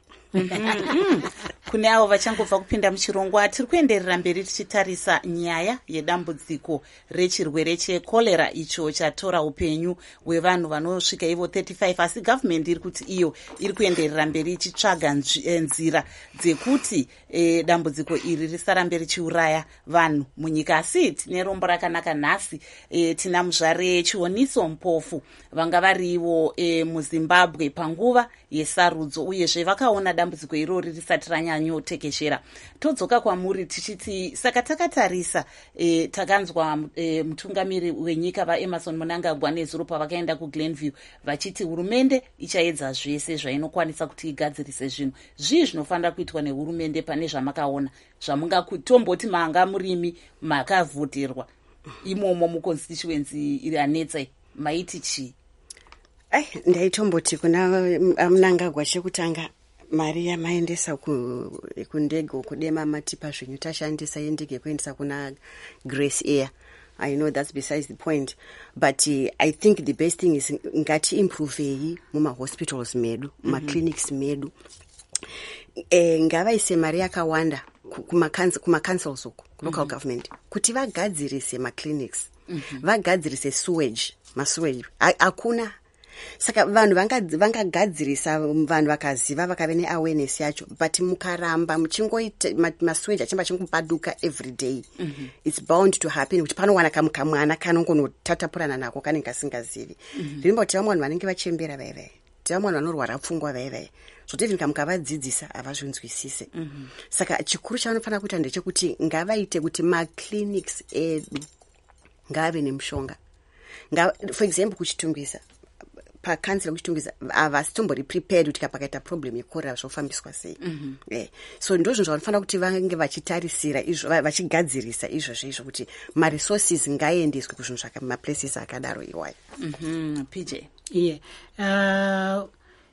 Speaker 1: Kune avo vachangobva kupinda muchirongwa tiri kuenderera mberi tichitarisa nyaya yedambudziko rechirwere chekorera icho chatora upenyu hwevanhu vanosvika ivo thirty-five asi gavhmendi iri kuti iyo iri kuenderera mberi ichitsvaga nzira dzekuti e, dambudziko iri risarambe richiuraya vanhu munyika. Asi tine rombo rakanaka nhasi e, tina muzvare Chioniso Mpofu vanga varivo e, muZimbabwe panguva yesarudzo uyezve vakaona dambudziko irori risati ranyanyotekeshera. Todzoka kwamuri tichiti saka takatarisa e, takanzwa e, mutungamiri wenyika vaEmerson Mnangagwa nezuro pavakaenda kuGlenview vachiti hurumende ichaedza zvese zvainokwanisa kuti igadzirise zvinhu. Zvii zvinofanira kuitwa nehurumende pane zvamakaona zvamungakutomboti manga murimi makavhoterwa imomo muconstituency iri anetsai maiti chii?
Speaker 8: Ai ndaitomboti kuna Mnangagwa chekutanga mari yamaendesa kundege kudema matipa zvinhu tashandisa yendege kuendesa kuna Grace Air. I know that's besides the point, but uh, I think the best thing is ngati improve muma hospitals medu, mm-hmm. ma clinics medu. Eh ngava ise mari yakawanda kuma kuma councils uko local mm-hmm. government kuti vagadzirise ma clinics, mm-hmm. vagadzirise sewage, ma sewage. Akuna saka vanhu vangagadzirisa vanhu vakaziva vakave neawareness yacho, but mukaramba muchingoita maswage achimba chingopaduka every day, mm-hmm. it's bound to happen kuti panowana kamwana kanongonotatapurana nako kanenge kasingazivi. Ndimbo kuti vamwe vanhu vanenge vachembera vaive vamwe vanhu vanorwara pfungwa vaive zvoti even kamukavadzidzisa havazvinzwisise. mm-hmm. Saka chikuru chavanofanira kuita ndechekuti ngavaite kuti maclinics edu ngave nemushonga. For example kuchitumbisa pa council kuchitungisa avasitombori prepared kuti kapakaita problem yekorera zvofambiswa sei. mm-hmm. eh so ndo zvinhu zvanofanira kuti vange vachitarisira izvo vachigadzirisa izvo zvezvo kuti ma resources ngaendeswe kuzvinhu zvaka ma places akadaro iwayo.
Speaker 1: mhm P J
Speaker 2: yeah uh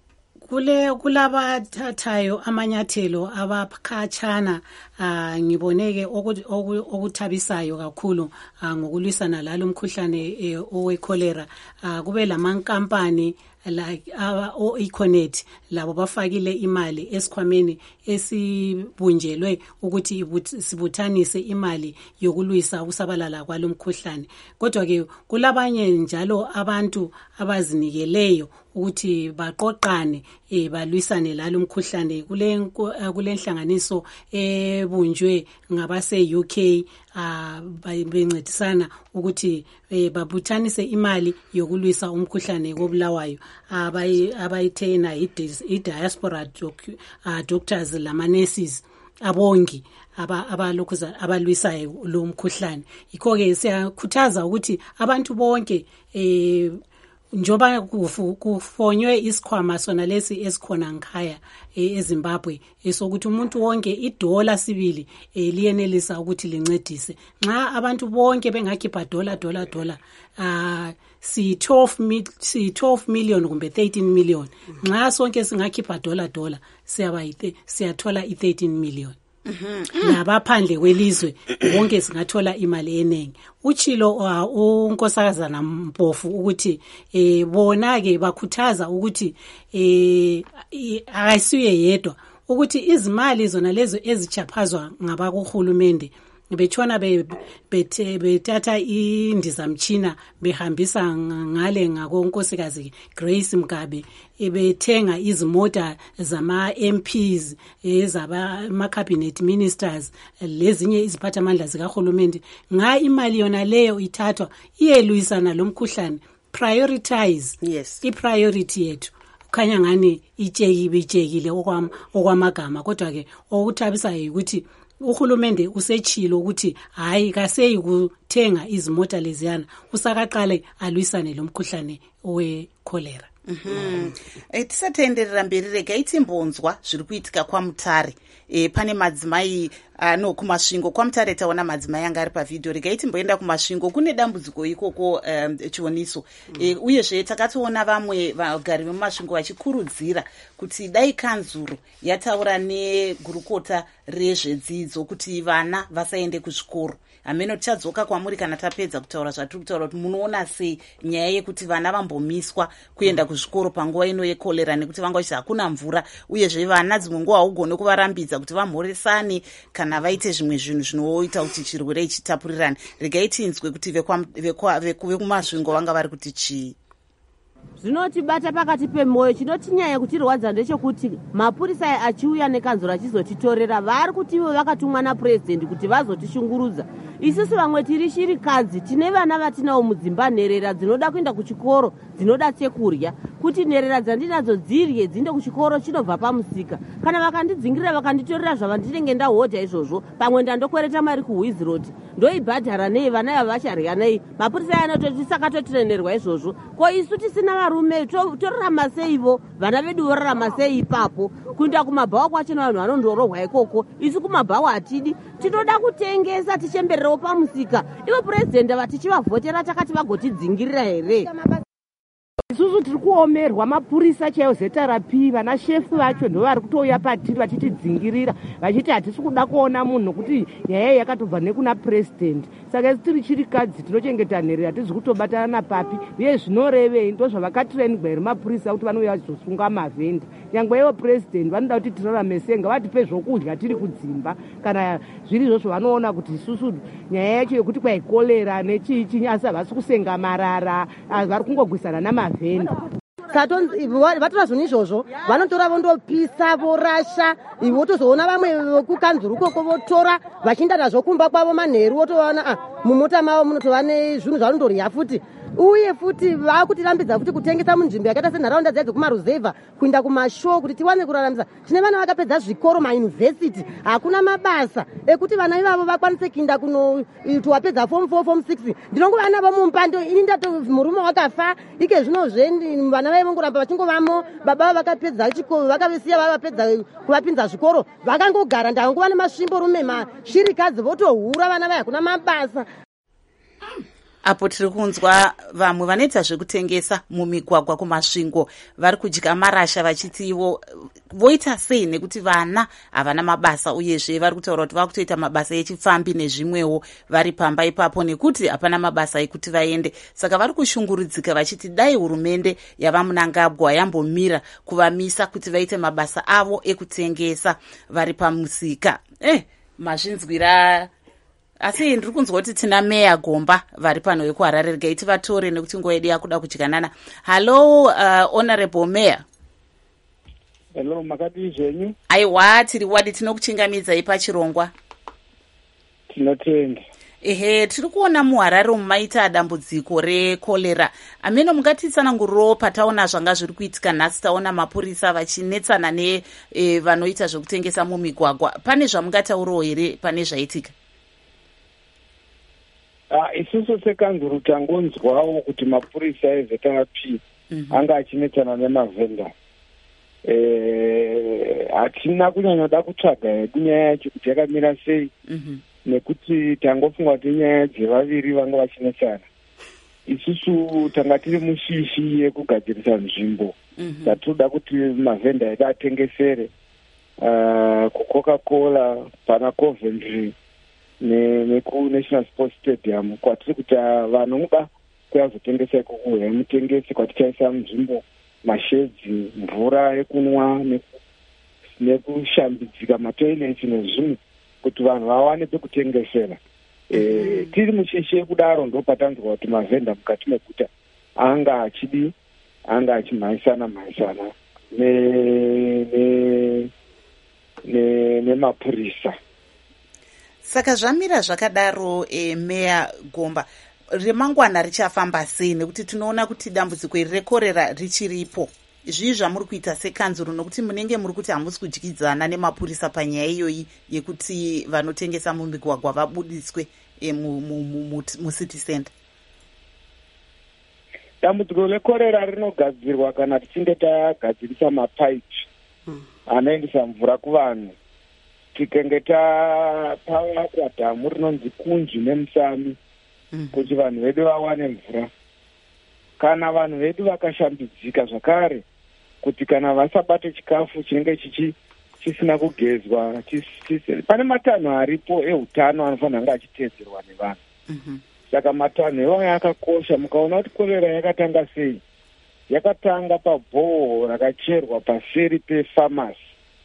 Speaker 2: kule kulaba thathayo amanyathelo abakhatshana uh, ngiboneke okuthabisayo kakhulu uh, ngokulwisana lalo mkhuhlane uh, owekholera uh, kube lamankampani like aba o Econet labo bafakile imali esikhwameni esibunjelwe ukuthi sibuthanise imali yokulwisa ukusabalala kwalomkhuhlane. Kodwa ke kulabanye njalo abantu abazinikeleyo ukuthi baqoqane eh balwisane lalo mkhuhlane kule kulenhlanganiso ebunjwe ngabase U K ah bencedisana ukuthi babuthanise imali yokulwisa umkhuhlane kobulawayo abayi abayithena i-diaspora doctors lama nurses abongi aba abalokhuza abalwisayo lo mkhuhlane. Yikho ke siyakhuthaza ukuthi abantu bonke eh njoba kufonywe isikhwama sona lesi esikhona ngikhaya eZimbabwe esokuthi umuntu wonke idola sibili liyenelisa ukuthi lincedise. Nxa abantu bonke bengakhipha dola dola dola ah si twelve million kumbe thirteen million. Nxa sonke singakhipha dola dola siyaba siyathola i thirteen million. Mhm. Nabaphandle kwelizwe wonke singathola imali enengi. Uchilo unkosazana Mpofu ukuthi eh bona ke bakhuthaza ukuthi eh ayisuye yedwa ukuthi izimali zona lezo ezichaphazwa ngabakuhulumende betshona bethatha indizamtshina behambisa ngale ngakonkosikazi Grace Mugabe, bethenga izimota zama-M Ps, ezama-cabinet ministers, lezinye iziphathamandla zikahulumende. Nga imali yona leyo ithathwa iyelwisana lo mkhuhlane. Prioritize
Speaker 1: yes.
Speaker 2: I-priority yethu khanya ngani itshekile itshekile okwamagama, kodwa ke okuthabisayo ukuthi uhulumende usetshilo ukuthi hayi kaseyi kuthenga izimota leziyana, usakaqale alwisane lo mkhuhlane we-cholera.
Speaker 1: Mhm. Eh tisatenderera mberi rega itimbonzwa zviri kuitika kwaMutare. Eh pane madzimai ano kumasvingo kwaMutare taona madzimai anga ari pavideo. Rega itimboenda kumasvingo kune dambudziko ikoko um, chioniso. Eh uyezve takatoona vamwe vagari vemumasvingo vachikurudzira kuti dai kanzuro yataura negurukota rezvedzidzo kuti vana vasaende kuzvikoro. Ameno tichadzoka kwamuri kana tapedza kutaura zvatiri kutaura kuti munoona sei nyaya yekuti vana vambomiswa kuenda kuzvikoro panguva ino yekolera nekuti vanga vachiti hakuna mvura, uyezve vana dzimwe nguva haugone kuvarambidza kuti vamhoresane kana vaite zvimwe zvinhu zvinoita kuti chirwere ichitapurirane. Regai tinzwe kuti vekumasvingo vanga vari kuti chii.
Speaker 9: Zvinotibata pakati pemwoyo. Chinotinyanya kutirwadza ndechekuti mapurisa achiuya nekanzuro achizotitorera vari kuti ivo vakatumwa napurezidendi kuti vazotishungurudza. Isusu vamwe tiri shirikadzi tine vana vatinawo mudzimba, nherera dzinoda kuenda kuchikoro, dzinoda chekurya, kuti nherera dzandinadzo dzirye dziende kuchikoro chinobva pamusika. Kana vakandidzingirira vakanditorera zvavandinenge ndahodha izvozvo, pamwe ndandokwereta mari kuWiz Road ndoibhadhara nei, vana ava vacharya nei. Mapurisa anototi saka totirenerwa izvozvo. Ko isu tisina varume torarama seivo, vana vedu vorarama sei ipapo? Kuenda kumabhawa kwachona vanhu vanondorohwa ikoko, isu kumabhawa hatidi. Tinoda kutengesa tichembererawo pamusika. Ivo purezidendi vatichivavhotera takati vagotidzingirira here?
Speaker 10: Isusu tiri kuomerwa mapurisa chaiwo zetarapi, vana shefu vacho ndo vari kutouya patiri vachitidzingirira vachiti hatisi kuda kuona munhu kuti nyaya yakatobva nekuna purezidendi. Saka isi tiri chirikadzi tinochengeta nherera, hatizi kutobatana napapi, uye zvinorevei ndo zvavakatirengwa here mapurisa kuti vanouya vachizosunga mavhenda. Nyangwe ivo purezidendi vanoda kuti tirarame sei, ngavatipe zvokudya tiri kudzimba. Kana zviri izvozvo vanoona kuti isusu nyaya yacho yekuti kwaikolera nechii chinyi, asi havasi kusenga marara, vari kungogwisana namavhenda.
Speaker 9: Vatora zvinhu izvozvo vanotora vondopisa vorasha, ivo votozoona vamwe kukanzuru ukoko votora vachienda nazvo kumba kwavo manheru, votovaona mumota mavo munotova nezvinhu zvanondorya futi. Uye futi vakutirambidza futi kutengesa munzvimbo yakaita senharaunda dzedzo kumaruzevha kuenda kumashow kuti tiwane kuraramisa. Tine vana vakapedza zvikoro mayunivhesiti, hakuna mabasa ekuti vana ivavo vakwanise kuenda kunoiti wapedza form four form six. Ndinongova navo mumpando, ini ndato murume wakafa ike zvinozve vana vai vongoramba vachingovamo, baba vakapedza chikoro vakavisiya vavapedza kuvapinza zvikoro vakangogara. Ndangova nemasvimbo rume mashirikadzi votohura vana vai hakuna mabasa.
Speaker 1: Apo tiri kunzwa vamwe vanoita zvekutengesa mumigwagwa kumasvingo vari kudya marasha vachiti ivo voita sei nekuti vana havana mabasa, uyezve vari kutaura kuti vakutoita mabasa echifambi nezvimwewo vari pamba ipapo nekuti hapana mabasa ekuti vaende. Saka vari kushungurudzika vachiti dai hurumende yavaMunangagwa yambomira kuvamisa kuti vaite mabasa avo ekutengesa vari pamusika. Eh, mazvinzwira. Asi ndiri kunzwa kuti tina meya Gomba vari pano vekuHarare. Regai tivatore nekuti nguva yedu yakuda kudyanana. Hello, uh, honorable mayor.
Speaker 11: Hello, makati zvenyu?
Speaker 1: Aiwa, tiri wadi tinokuchingamidzai pachirongwa.
Speaker 11: Tinotenda.
Speaker 1: Ehe, tiri kuona muHarare mumaita dambudziko rekolera. Ameno mungatitsanangurirawo pataona zvanga zviri kuitika nhasi, taona mapurisa vachinetsana ne e, vanoita zvekutengesa mumigwagwa. Pane zvamungataurawo here pane zvaitika?
Speaker 11: Ah, isusu sekanzuro tangonzwawo kuti mapurisa ezetapi mm-hmm. anga achinetsana nemavhenda. Eh, hatina kunyanya kutsvaga hedu nyaya yacho kuti yakamira sei, mm-hmm. nekuti tangofunga kuti nyaya dzevaviri vanga vachinetsana. Isusu tanga tiri mushishi yekugadzirisa nzvimbo mm-hmm. tatoda kuti mavhenda edu atengesere uh, kuCoca-Cola pana Coventry neku-National Sports Stadium, kwatiri kuti vanoda kuyazotengesa ikoko mutengesi, kwatichaisa nzvimbo mashedzi, mvura yekunwa nekushambidzika, matoileti nezvimwe. kuti vanhu vawane pekutengesera. E, tiri mushishi yekudaro ndo patanzwa kuti mavhenda mukati meguta anga achidi anga achimhaisana mhaisana nemapurisa ne, ne
Speaker 1: saka zvamira zvakadaro e, meya Gomba, remangwana richafamba sei? Nekuti tinoona kuti dambudziko iri rekorera richiripo. Zvii zvamuri kuita sekanzuro, nokuti munenge muri kuti hamusi kudyidzana nemapurisa panyaya iyoyi yekuti vanotengesa mumigwagwa vabudiswe e, mucity center?
Speaker 11: Dambudziko rekorera rinogadzirwa kana tichinge tagadzirisa mapaipi hmm. anoendesa mvura kuvanhu. Tikange tapavakwa dhamu rinonzi Kunji neMusami hmm. kuti vanhu vedu vawane mvura. Kana vanhu vedu vakashambidzika zvakare, kuti kana vasabate chikafu chinenge chichi chisina kugezwa, pane matanho aripo eutano anofanira kunge achiteedzerwa nevanhu. Mm-hmm. Saka matanho iwayo akakosha. Mukaona kuti korera yakatanga sei? Yakatanga pabhoho rakacherwa paseri pefamasi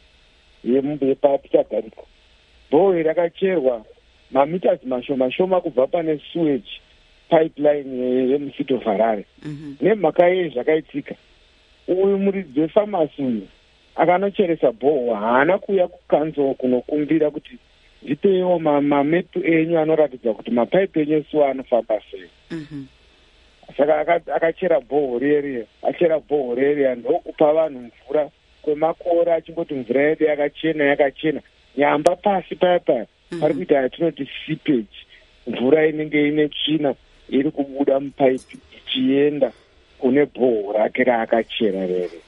Speaker 11: yepatichagarika. Bhoho iri rakacherwa mamitazi mashoma shoma kubva pane sewage pipeline yemusiti of Harare. Mm-hmm. Nemhaka yei zvakaitika, uyu muridzi wefamasi uyu akanocheresa bhoho haana kuuya kukanzo kunokumbira kuti ndipeiwo mamepu enyu anoratidza kuti mapaipi enyu esiwo anofamba sei. Mm-hmm. Saka akachera bhoho reriya, achera bhoho reriya ndokupa vanhu mvura kwemakore achingoti mvura yedu yakachena yakachena. Nyamba pasi paya paya pari kuita yatinoti seepage, mvura inenge ine tsvina iri kubuda mupaipi ichienda kune bhoho rake raakachera rere.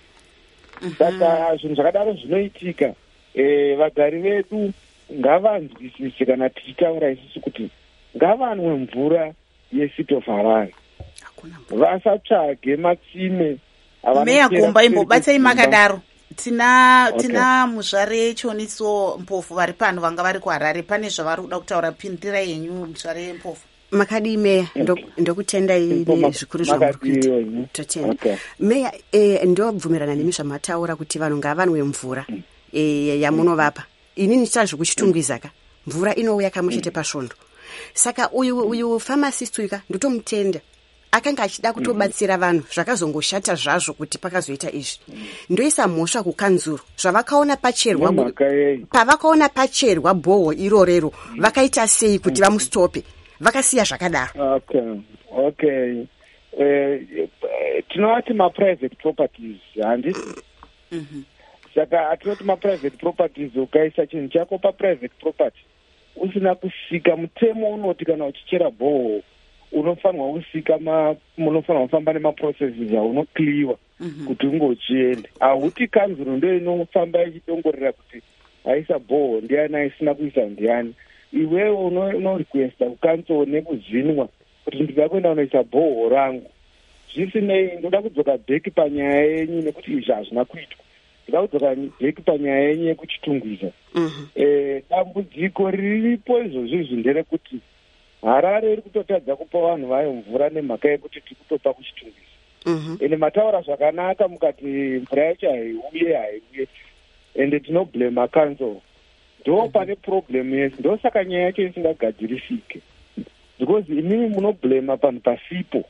Speaker 11: Saka zvinhu zvakadaro zvinoitika. E, vagari vedu ngavanzwisise kana tichitaura isusu kuti ngavanwe mvura yeCity of Harare, vasatsvage matsime.
Speaker 1: Meya Gomba, imbobatsai makadaro. Tina okay. tina muzvare Choniso Mpofu vari pano vanga vari kuHarare. Pane zvavari kuda kutaura, pindira yenyu muzvare Mpofu.
Speaker 8: Makadi meya, ndokutendai nezvikuru zvamurikuita. Totenda. Okay. Meya, e, ndobvumirana nemi zvamataura kuti vanhu ngavanwe mvura mm. e, yamunovapa. Inini chazvokuchitungwizaka. Mvura inouya kamuchete pasvondo. Saka uyu uyu pharmacist uyu ndotomutenda. Akanga achida kutobatsira vanhu, zvakazongoshata zvazvo kuti pakazoita izvi. Ndoisa mhosva kukanzuro zvavakaona pacherwa pavakaona pacherwa bhoho irorero vakaita sei kuti vamustope, vakasiya zvakadaro.
Speaker 11: Okay, okay. Eh, tinoti ma private properties handi. Mhm. Saka atinoti ma private properties ukaisa chinhu chako pa private property usina kusika mutemo unoti kana uchichera bhoho unofanwa kusika ma munofanwa kufamba nemaprocesses aunokliwa mm-hmm. kuti ungochienda. Hauti kanzuro ndo inofamba ichidongorera kuti aisa bhoho ndiani aisina kuisa ndiani. Iwewe unorequesta kukanzuro nekuzinwa kuti ndida kuenda unoisa bhoho rangu. Zvisinei ndoda kudzoka bheki panyaya yenyu nekuti izvi hazvina kuitwa. Ndoda kudzoka bheki panyaya yenyu yekuchitungwiza. Mm-hmm. Eh, dambudziko riripo izvozvi zvinderekuti Harare iri kutotadza kupa vanhu vayo mvura nemhaka yekuti tiri kutopa kuchitungwiza. Mm-hmm. Ende mataura zvakanaka mukati mvura yacho haiuye haiuye. Ende tinoblema council. Ndo mm-hmm. pane problem yesi. Ndo saka nyaya yacho isingagadzirisike. Because imimi munoblema panhu pasipo.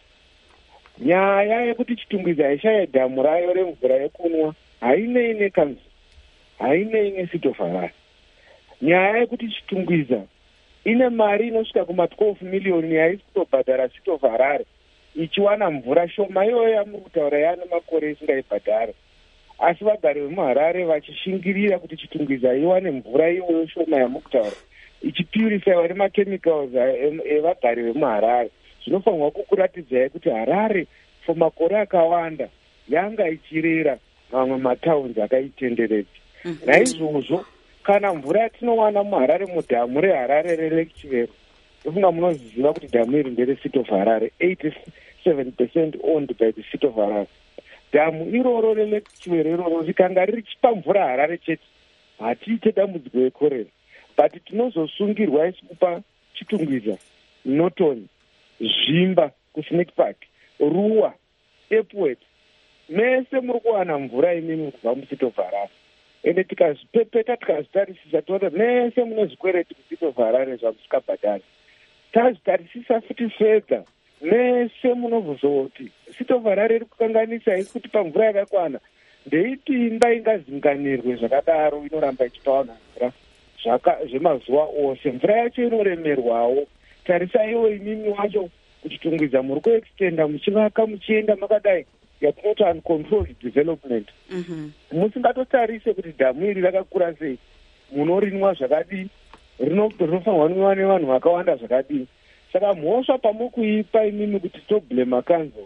Speaker 11: Nyaya yekuti chitungwiza haishaya dhamu rayo remvura yekunwa hainei nekanzuro, hainei neCity of Harare. Nyaya yekuti chitungwiza ine mari inosvika kuma twelve million yaisi kutobhadhara City of Harare ichiwana mvura shoma iyoyo yamuri kutaura yana makore isingaibhadhara. Asi vagari vemuHarare vachishingirira kuti chitungwiza iwane mvura iyoyo shoma yamuri kutaura ichipurifaiwa nemachemicals evagari vemuHarare. Zvinofanirwa kukuratidzai kuti Harare for makore akawanda yanga ichirera mamwe mataundi akaitenderedza. Mm-hmm. Naizvozvo kana mvura yatinowana muHarare mudhamu reHarare reLake Chivero, ndofunga munoziva kuti dhamu iri ndereCity of Harare, eighty-seven percent owned by the City of Harare. Dhamu iroro reLake Chivero iroro rikanga richipa mvura Harare chete, hatiite dambudziko rekorera. But tinozosungirwa isi kupa chitungwiza, Norton, Zvimba kuSnake Park, Ruwa, Epworth, mese muri kuwana mvura imimi kubva muCity of Harare. ende tikazipepeta tikazitarisisa toda mese mune zvikwereti mucity of Harare zvamusikabhadhari. Tazvitarisisa futi fedha mese munobvuzoti city of Harare iri kukanganisa isi kuti pamvura yakakwana ndeiti imba ingazinganirwe zvakadaro inoramba ichipa vanhu mvura zvemazuva ose. Mvura yacho inoremerwawo. Tarisaiwo imimi wacho kuchitungidza muri kuextenda muchivaka muchienda makadai yatinoti uncontrolled development. Musingatotarise kuti dhamu iri rakakura sei, munorinwa zvakadii, rinofanirwa kunwiwa nevanhu vakawanda zvakadii. Saka mhosva pamukuipa imimi kuti toblema council,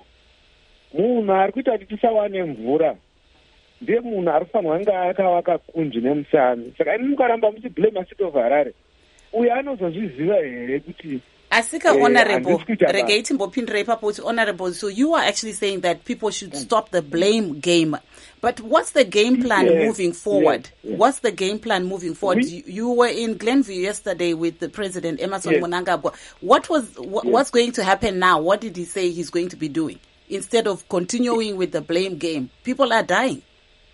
Speaker 11: munhu ari kuita kuti tisawane mvura ndiye munhu ari kufanirwa kunge akavaka kunji nemusami. Saka ini mukaramba muchiblema city of Harare, uyo anozozviziva here kuti
Speaker 1: Asika uh, honorable, regate Mbopindre Papoti, honorable, so you are actually saying that people should stop the blame game. But what's the game plan yes, moving forward? Yes, yes. What's the game plan moving forward? We, you, you were in Glenview yesterday with the president, Emerson yes. Mnangagwa. What was, what, yes. what's going to happen now? What did he say he's going to be doing? Instead of continuing with the blame game, people are dying.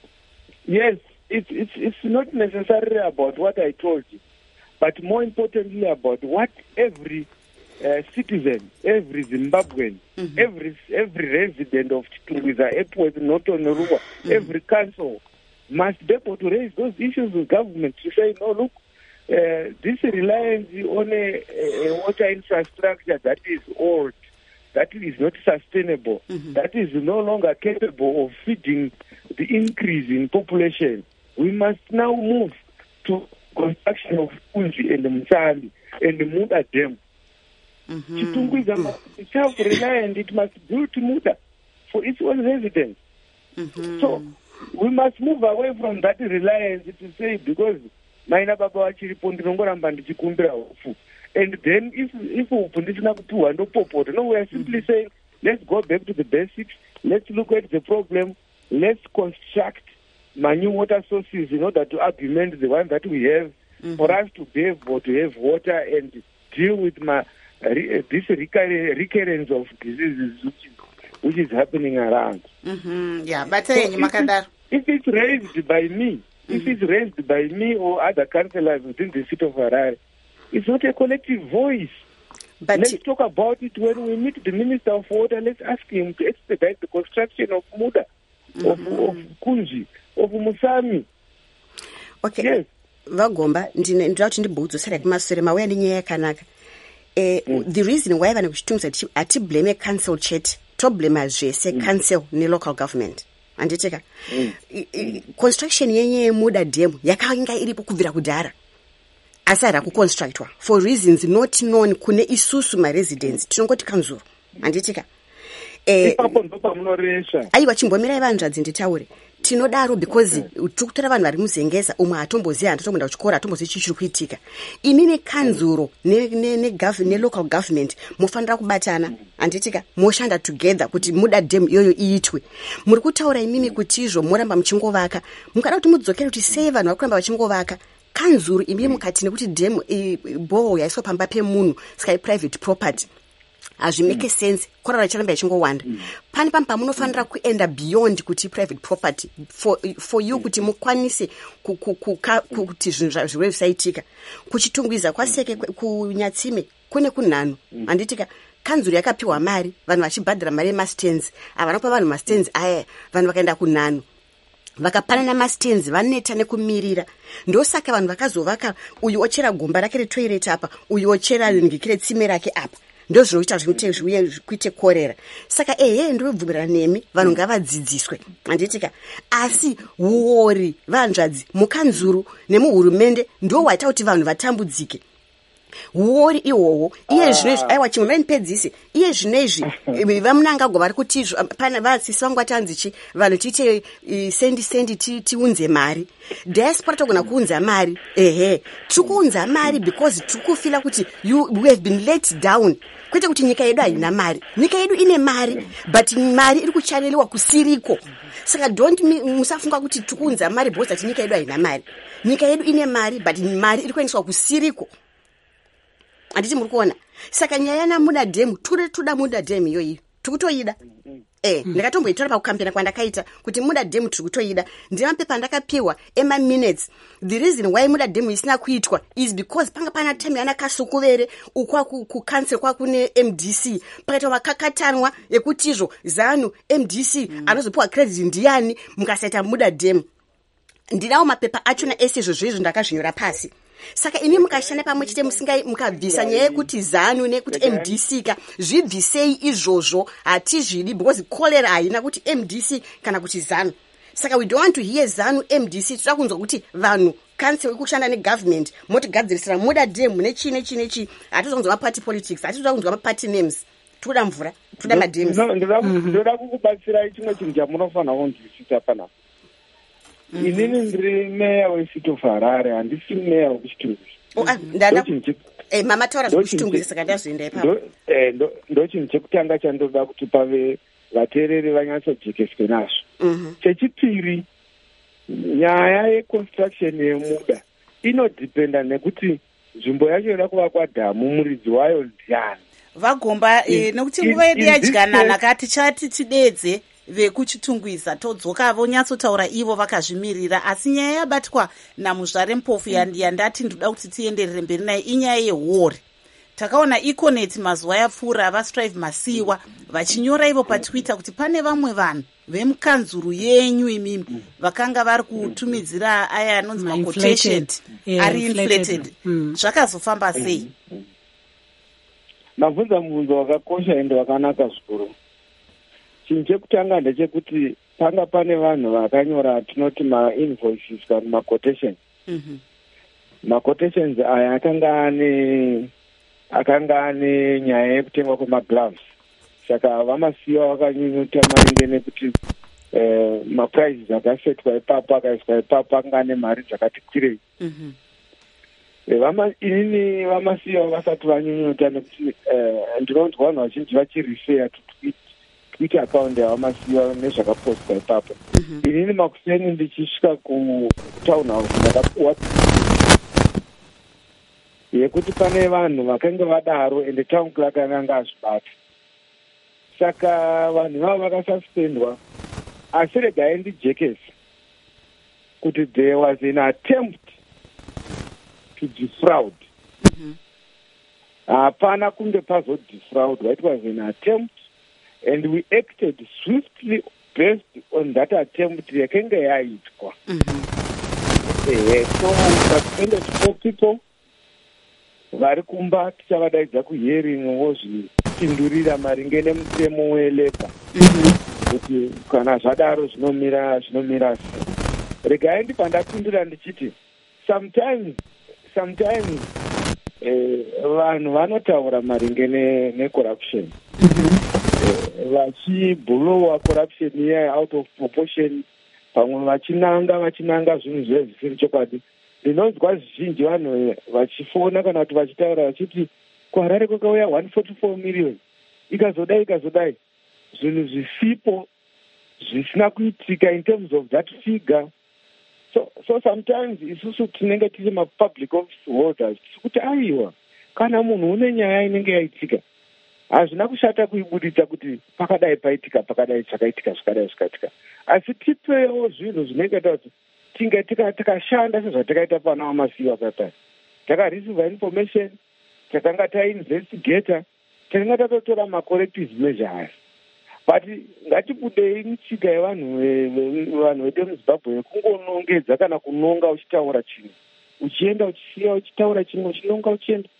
Speaker 11: Yes, it's, it's, it's not necessarily about what I told you, but more importantly about what every Uh, citizen, every Zimbabwean, mm-hmm. every every resident of Chitungwiza, Epworth, Norton, Ruwa, mm-hmm. every council must be able to raise those issues with government to say, no, look, uh, this reliance on a, a water infrastructure that is old, that is not sustainable, mm-hmm. that is no longer capable of feeding the increase in population. We must now move to construction of Kunji and the Msali and the Muda Dam. Mm-hmm. Chitungwiza must be self-reliant. It must build Muda for its own residents. Mm-hmm. So we must move away from that reliance to say, because maina baba wachiripo ndinongoramba ndichikumbira hofu. And then if if upundisina kutuwa ndopopota. No, we are simply mm-hmm. saying, let's go back to the basics. Let's look at the problem. Let's construct my new water sources in order to augment the one that we have, mm-hmm. for us to be able to have water and deal with my uh, this recur- recurrence of diseases which is, which is happening around.
Speaker 1: Mm-hmm. Yeah, but so
Speaker 11: if, it's, if it's raised by me, mm-hmm. if it's raised by me or other councillors within the city of Harare, it's not a collective voice. But let's talk about it when we meet the Minister of Water. Let's ask him to expedite the construction of Muda, mm-hmm. of, of Kunji, of Musami.
Speaker 8: Okay. Yes. Vagomba ndine ndauti ndibhudzosera kumasure mauya nenyaya yakanaka. Eh, mm. The reason why vanhu kuchitumisa ati blame council chat, to blame zvese mm. council ne local government. Anditeka. Mm. I, I, construction yenye yeMuda Dam yakanga iripo kubvira kudhara. Asara kuconstructwa for reasons not known kune isusu ma residents tinongoti kanzuro. Anditeka. Eh,
Speaker 11: ipapo ndopa munoresha.
Speaker 8: Aiwa chimbomirai vanzvadzi nditaure. Tinodaro because tikutora vanhu vari muzengeza umwe atomboziya anatotomboenda kuchikora atomboziya chichiri kuitika. Inini kanzuro ne ne ne, ne local government mofanira kubatana anditika moshanda together kuti Muda Dam iyoyo iitwe. Muri kutaura imimi kuti izvo moramba muchingovaka mukada kuti mudzokere kuti sei vanhu vari kuramba vachingovaka. Kanzuro imimi mukati nekuti dam boho yaiswa pamba pemunhu sky private property azvimeke mm. sense korara charamba yachingowanda mm. pani pampa munofanira kuenda beyond kuti private property for for you kuti mukwanise kuti zvinhu zviwe zvisaitika kuchitungwiza kwaseke kunyatsime kune kunhano handitika kanzuro yakapiwa mari vanhu vachibhadhara mari yemastands avanopa vanhu mastands aya vanhu vakaenda kunhano vakapanana mastands vaneta nekumirira ndosaka vanhu vakazovaka uyu ochera gomba rake retoilet apa uyu ochera ngikire tsime rake apa ndo zvinoita zvinote zviuye kuite korera saka ehe ndobvumirana nemi vanhu ngavadzidziswe handitika asi uori vanzvadzi mukanzuro nemuhurumende ndo waita kuti vanhu vatambudzike uori ihwohwo iye zvinezvi aiwa chimwe maindipedzise iye zvinezvi vamunangagwa vari kuti pana vasisi vangu vatanzichi vanhu tiite sendi sendi tiunze mari diaspora togona kuunza mari ehe tikuunza mari because tikufila kuti you we have been let down kwete kuti nyika yedu haina mari nyika yedu ine mari but mari iri kuchaneliwa kusiriko saka don't musafunga kuti tikuunza mari because ati nyika yedu haina mari nyika yedu ine mari but mari iri kuendeswa kusiriko anditi muri kuona saka nyaya na Muda Dam turi tuda Muda Dam iyoyi tikutoida Eh, mm. ndakatomboitora pakukambira kwandakaita kuti muda demu tiri kutoida. Ndine mapepa ndakapiwa ema minutes. The reason why muda demu isina kuitwa is because panga pana time yana kasukuvere ukwa ku cancel kwa kune M D C. Pakaita makakatanwa ekuti izvo ZANU M D C mm. anozopiwa credit ndiani mukasaita muda demu. Ndinawo mapepa achona ese izvo izvo ndakazvinyora pasi. Saka ini mukashanda pamwe chete musinga mukabvisa nyaya yekuti ZANU nekuti M D C ka zvibvisei izvozvo hatizvidi because cholera haina kuti M D C kana kuti ZANU. Saka we don't want to hear ZANU M D C, toda kunzwa kuti vanhu council ikushanda negovernment motigadzirisira muda demu nechi nechi nechi. Hatizoda kunzwa maparty politics, hatizoda kunzwa maparty names. Toda mvura, toda mademu.
Speaker 11: Ndoda kukubatsira chimwe chinhu chamunofanira kunzwisisa panapa. Mm-hmm. Inini ndiri meya weCity of Harare, handisi meya wekuchitungwiza.
Speaker 8: Oh, ndada eh mama taura zvekuchitungwiza saka ndazoenda ipapo.
Speaker 11: Eh ndo chinhu chekutanga chandoda kuti pave vateereri vanyatsojekeswe nazvo.
Speaker 8: Mhm.
Speaker 11: Chechipiri, nyaya yeconstruction yemuda inodhipenda nekuti nzvimbo yacho yoda kuvakwa dhamu, muridzi wayo ndiani.
Speaker 1: Vagomba eh, nekuti nguva yedu yadyanana kati chati tidedze vekuchitungwiza todzoka vonyatsotaura ivo vakazvimirira, asi nyaya yabatwa namuzvare mpofu yandati ndoda kuti tienderere mberi naye inyaya yehori. Takaona Econet mazuva yapfuura vaStrive Masiwa vachinyora ivo paTwitter kuti pane vamwe vanhu vemukanzuru yenyu imimi vakanga vari kutumidzira aya anonzi maquotation ari inflated. Zvakazofamba sei?
Speaker 11: Mabvunza mubvunzo wakakosha ende wakanaka zvikuru. Chinhu chekutanga ndechekuti panga pane vanhu vakanyora tinoti ma-invoices kana ma-quotations.
Speaker 1: Mm-hmm.
Speaker 11: Ma-quotations aya akanga ane akanga ane nyaya yekutengwa kwemagloves. Saka vamasiwa vakanyunyuta maringe nekuti eh, maprizes akasetwa ipapo akaiswa ipapo akanga ane mari dzakati kwirei.
Speaker 1: Mm-hmm.
Speaker 11: Vama inini vamasiwa vasati vanyunyuta nekuti eh, ndinonzwa vanhu vazhinji vachireferra to Twitter account yavamasiwa nezvakapostwa ipapo.
Speaker 1: Mm-hmm.
Speaker 11: Inini makuseni ndichisvika kutown house ndakapuwa yekuti pane vanhu vakanga vadaro ende town clerk akanga azvibata. Saka vanhu vavo vakasuspendwa, asi regai ndijekese kuti there was an attempt to defraud. Hapana
Speaker 1: mm-hmm.
Speaker 11: kunge pazodefraudwa, it was an attempt and we acted swiftly based on that attempt yakanga yaitwa.
Speaker 1: Mm-hmm.
Speaker 11: Eh, so suspended four people. Vari kumba tichavadaidza kuhearing wozvipindurira maringe nemutemo weleba kuti kana zvadaro zvinomira zvinomira sei. Regai ndipa ndapindura ndichiti sometimes sometimes eh, vanhu vanotaura maringe necorruption vachibhulowa corruption iya out of proportion, pamwe vachinanga vachinanga zvinhu zvezvisiri chokwadi. Ndinonzwa zvizhinji vanhu vachifona kana kuti vachitaura vachiti kuHarare kwakauya one hundred forty-four million ikazodai ikazodai, zvinhu zvisipo zvisina kuitika in terms of that figure. So, so sometimes isusu tinenge tiri mapublic office holders kuti aiwa kana munhu une nyaya inenge yaitika hazvina kushata kuibuditsa kuti pakadai paitika pakadai chakaitika zvakadai zvakaitika, asi tipewo zvinhu zvinenge kuti tinge tikashanda sezvatakaita pana wamasiwa papa, takareceiva information, takanga tainvestigata, takanga tatotora macorrective measures. But ngatibudei mutsika yevanhu vanhu vedu muZimbabwe yekungonongedza kana kunonga uchitaura chinhu uchienda uchisiya uchitaura chinhu uchinonga uchienda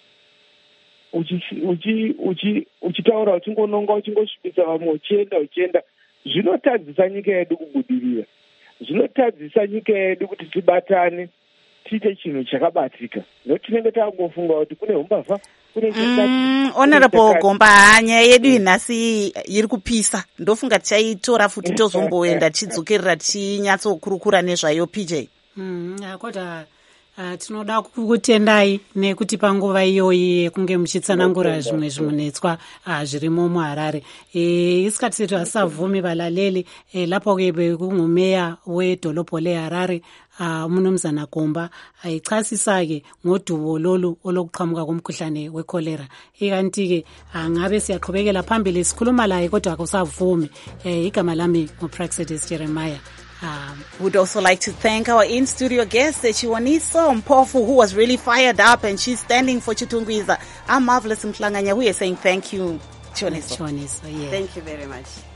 Speaker 11: uchitaura uchingononga uchingosvibisa vamwe uchienda uchienda. Zvinotadzisa nyika yedu kubudirira, zvinotadzisa nyika yedu kuti tibatane tiite chinhu chakabatika. Notinenge tangofunga kuti kune umbavha
Speaker 1: Mm, honorable Gomba, nyaya yedu inhasi iri kupisa. Ndofunga tichaitora futi tozomboenda tichidzokerera tichinyatsokurukura nezvayo P J.
Speaker 2: Mm, kodwa Uh, tinoda kukutendai nekuti panguva iyoyi kunge muchitsanangura zvimwe zvimunetswa uh, zvirimo muHarare. E, isikati setu asavhumi valaleli e, lapho ke bekungumeya wedolobho leHarare uh, uMnumzana Gomba ayichasisa-ke ngodubo lolu olokuqhamuka komkhuhlane wekholera. Ikanti-ke angabe siyaqhubekela phambili sikhuluma laye kodwa akusavumi. E, igama lami nguPraxedis Jeremiah.
Speaker 1: Um, would also like to thank our in-studio guest, Chiwaniso Mpofu, who was really fired up, and she's standing for Chitungwiza. Our marvelous Mhlanganya, we are saying thank you, Chiwaniso.
Speaker 2: Chiwaniso, yeah.
Speaker 8: Thank you very much.